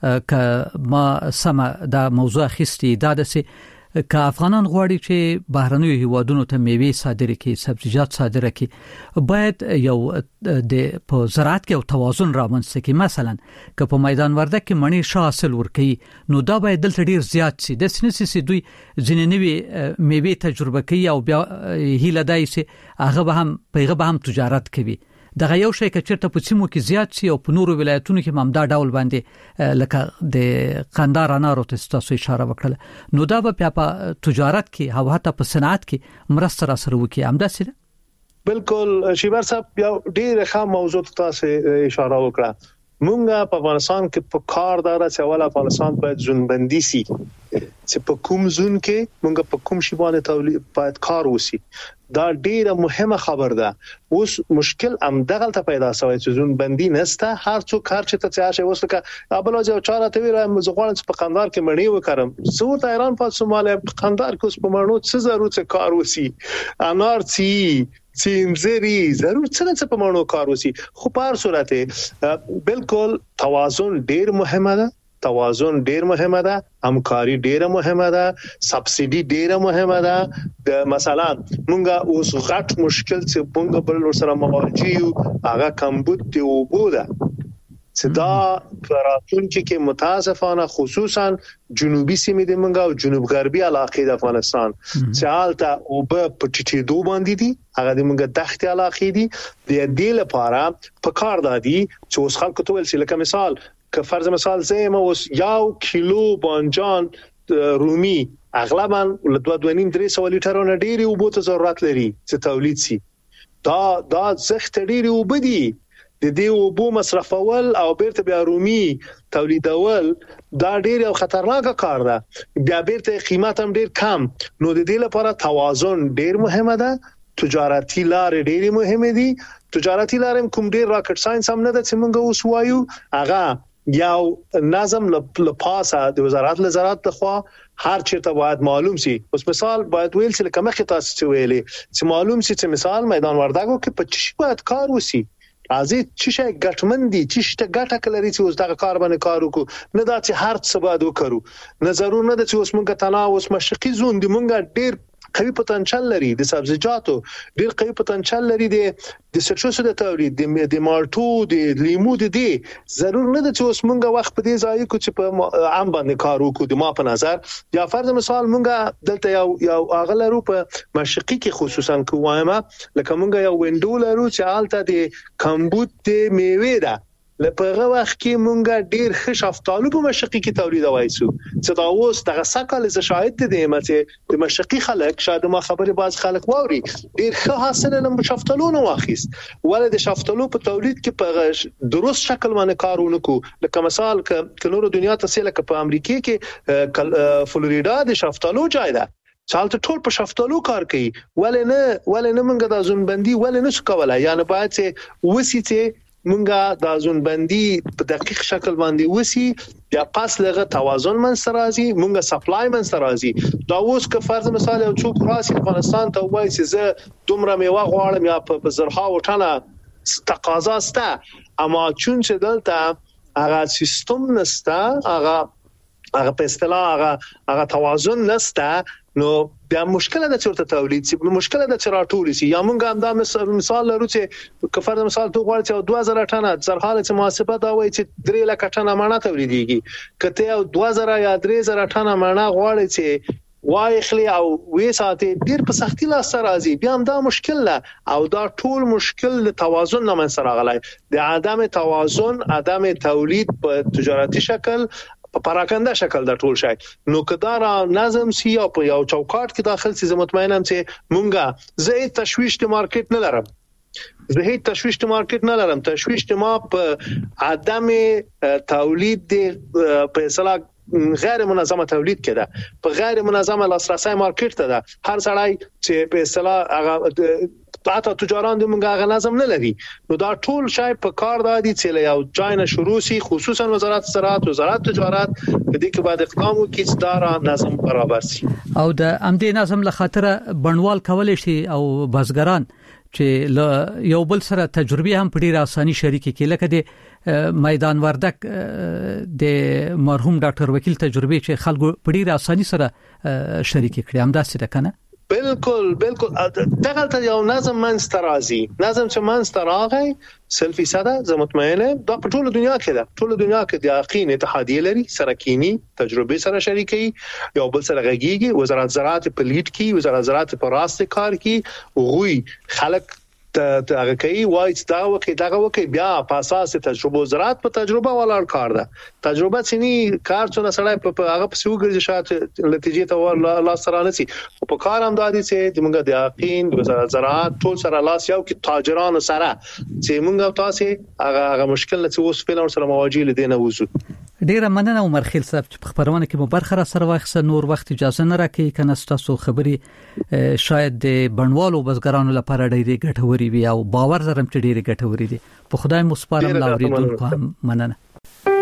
ک ما سم دا موضوع خستي دا د سي ک افغانان غواړي چې بهرنیو هیوادونو ته میوه صادره کړي سبزیجات صادره کړي باید یو د په زراعت کې او توازن رامنځته کړي مثلا ک په میدان ورده کې مڼې ښه حاصل ورکړي نو دا باید دلته ډیر زیات شي د سنسي سي دوی ځیننوي میوه تجربه کوي او بیا هیله دای سي هغه به هم پیغه به هم تجارت کوي دغه یو شی چې چرته په سیمو کې زیات شي او په نورو ولایتونو کې ممدا ډول باندې لکه د قندار انارو ته تاسو اشاره وکړه نو دا به په تجارت کې او حتی په صنعت کې مرسته را سره وکړي همداسې بالکل شیبر صاحب یو ډیر ښه موضوع تاسو اشاره وکړه مونږه په افغانستان کې په کار دار چې اول افغانستان باید ځونبندي سي چې په کوم ځون کې مونږ په کوم شی باندې تولید باید کار وسی دا ډیره مهمه خبر ده اوس مشکل ام دغه ته پیدا شوی چې ځونبندي نسته هر څوک کار چې ته چاشه وسلکه ابل او چاره ته ویره مزغوان په قندار کې مړی وکړم زه ته ایران په سوماله په قندار کې اوس په مړنو څه ضرورت کار وسی انار چی سیمزری ضرور څه څه په مانو کار وسی خو په هر صورت بالکل توازن ډیر مهمه ده توازن ډیر مهمه ده همکاري ډیر مهمه ده سبسيډي ډیر مهمه ده د مثلا مونږه اوس غټ مشکل چې مونږ بل سره مواجه یو هغه کمبود دی او بوده چې دا پراتونکو کې متاسفانه خصوصا جنوبي سیمې د منګه او جنوب غربي علاقې د افغانستان چې حالت او په پټټي دوه باندې دي هغه د منګه دښتي علاقې دي د دې لپاره په کار دادي چې اوس خلکو ته ول چې لکه مثال که فرض مثال زما اوس یو کیلو بانجان رومي اغلبا له دوه دوه نیم درې سو لیټرونه ډېری او بوته ضرورت لري چې تولید شي دا دا زخت ډېری او بدی د دې او بو مصرفول او بیرته بیا رومي تولیدول دا ډېر یو خطرناک کار ده بیا بیرته قیمت هم ډېر کم نو د دې لپاره توازن ډېر مهمه ده تجارتي لارې ډېر مهمه دي تجارتي لارې کوم ډېر راکټ ساينس هم نه ده چې موږ اوس وایو هغه یو نظم لپاسه د وزارت لزراعت لخوا هر چیرته باید معلوم شي اوس مثال باید ویل چې کومه خطه څه ویلې چې معلوم شي چې مثال میدان وردګو کې په چی باید کار وسی ازي چې شي ګټمندي چې شته ګټه کلري چې اوس دغه کار باندې کار وکړو نه دا چې هر څه باید وکړو نه ضرور نه چې اوس مونږه تناوس مشرقي زون دی مونږه ډیر قوي پوتنشل لري د سبزیجاتو ډیر قوي پوتنشل لري د د سټروسو د تولید د د مالټو د لیمو د دی ضرور نه د چې اوس مونږه وخت په دې ځای کې چې په عام باندې کار وکړو د ما په نظر یا فرض مثال مونږه دلته یو یو اغلرو په مشرقي کې خصوصا کومه لکه مونږه یو وینډو لرو چې حالت د کمبود د میوه ده لپاره وخت کې مونږه ډیر ښه شفتالو په مشرقي کې تولید وایسو چې دا اوس دغه سکهاله ز شاهد دي چې د مشرقي خلک شاید ما خبره باز خلک ووري ډیر ښه حاصل له شفتالو نو واخیست ولې د شفتالو په تولید کې په درست شکل باندې کارونه کو لکه مثال ک نورو دنیا ته سره ک په امریکا کې فلوریدا د شفتالو ځای ده چالت ټول په شفتالو کار کوي ولې نه ولې نه مونږه د ځونبندي ولې نه شکولای یعنی باید چې وسیته مونږه د ځونبندي په دقیق شکل باندې وسی یا پاس لغه توازن من سرازي مونږه سپلای من سرازي دا اوس که فرض مثال یو څوک راسي افغانستان ته وایي چې زه دومره میوه غواړم یا په زرها وټنه تقاضا سته اما چون چې دلته هغه سیستم نسته هغه هغه په اصطلاح هغه هغه توازن نسته نو بیا مشکله ده چې ورته تولید شي مشکله ده چې راټول شي یا مونږ هم دا مثال لرو چې کفر مثال تو غواړي چې دوه زره ټنه زرخاله چې محاسبه دا وایي چې درې لک ټنه مڼه تولیديږي کته یو دوه زره یا درې زره ټنه مڼه غواړي چې وای خلی او وې ساتي ډیر په سختي لاس راځي بیا هم دا مشکل ده او دا ټول مشکل د توازن نه من سره غلای د عدم توازن عدم تولید په تجارتي شکل په پراکنده شکل د ټول شي نو کدار نظم سی او په یو چوکاټ کې داخل سي مطمئنم چې مونږه زه تشويش د مارکیټ نه لرم زه هیڅ تشويش د مارکیټ نه لرم تشويش د ما په عدم تولید په اصطلاح غیر منظمه تولید کړه په غیر منظمه لاسرسي مارکیټ ته ده هر سړی چې په اصطلاح هغه تاسو تجاران د موږ غا نظم نه لري. نو دا ټول شای په کار دادي چې یو ځای شروع شي، خصوصا وزارت زراعت، وزارت تجارت په دې کې باید اقدام وکړي چې دا نظم برابر شي. او د امدې نظم له خاطر بڼوال کولای شي او بازګران چې یو بل سره تجربه هم په ډیره اساني شریک کړي، لکه د میدان وردک د مرحوم ډاکټر وکیل تجربه چې خلکو په ډیره اساني سره شریک کړي، هم دا څه ده کنه؟ بالکل بالکل دغه ته یو نظم منسترازي نظم چې منستراغی سل فیصد زه مطمئنه دا په ټوله دنیا کې ده. ټوله دنیا کې د یقین اتحادیه لري، سرکینی تجربه سره شریکي، یو بل سره غږیږي، وزارت زراعت په لیډ کې، وزارت زراعت په راست کار کې، وغوي خلک ته هغه کوي وایي دا وکي دا وکي بیا په اساس تجربه زراعت په تجربه ولاړ کار ده. تجربه سني کار څونه سړی په هغه په سوګرځي شاته نتیجې ته لا سره نسی او په کار هم دادي چې د موږ د یقین وزارت زراعت ټول سره لاس یو کې تاجرانو سره چې موږ تاسو هغه هغه مشکل چې اوس په لور سره مواجه لیدنه وځو. ډیره مننه عمر خیل صاحب چې په خبرونه کې مو برخه را سره واخصه. نور وخت اجازه نه راکې کنه تاسو خبري شاید د بڼوالو بزګرانو لپاره ډیره ګټوري وي او باور زرم چې ډیره ګټوري دي. په خدای مو سپارم لاوریدونکو هم مننه.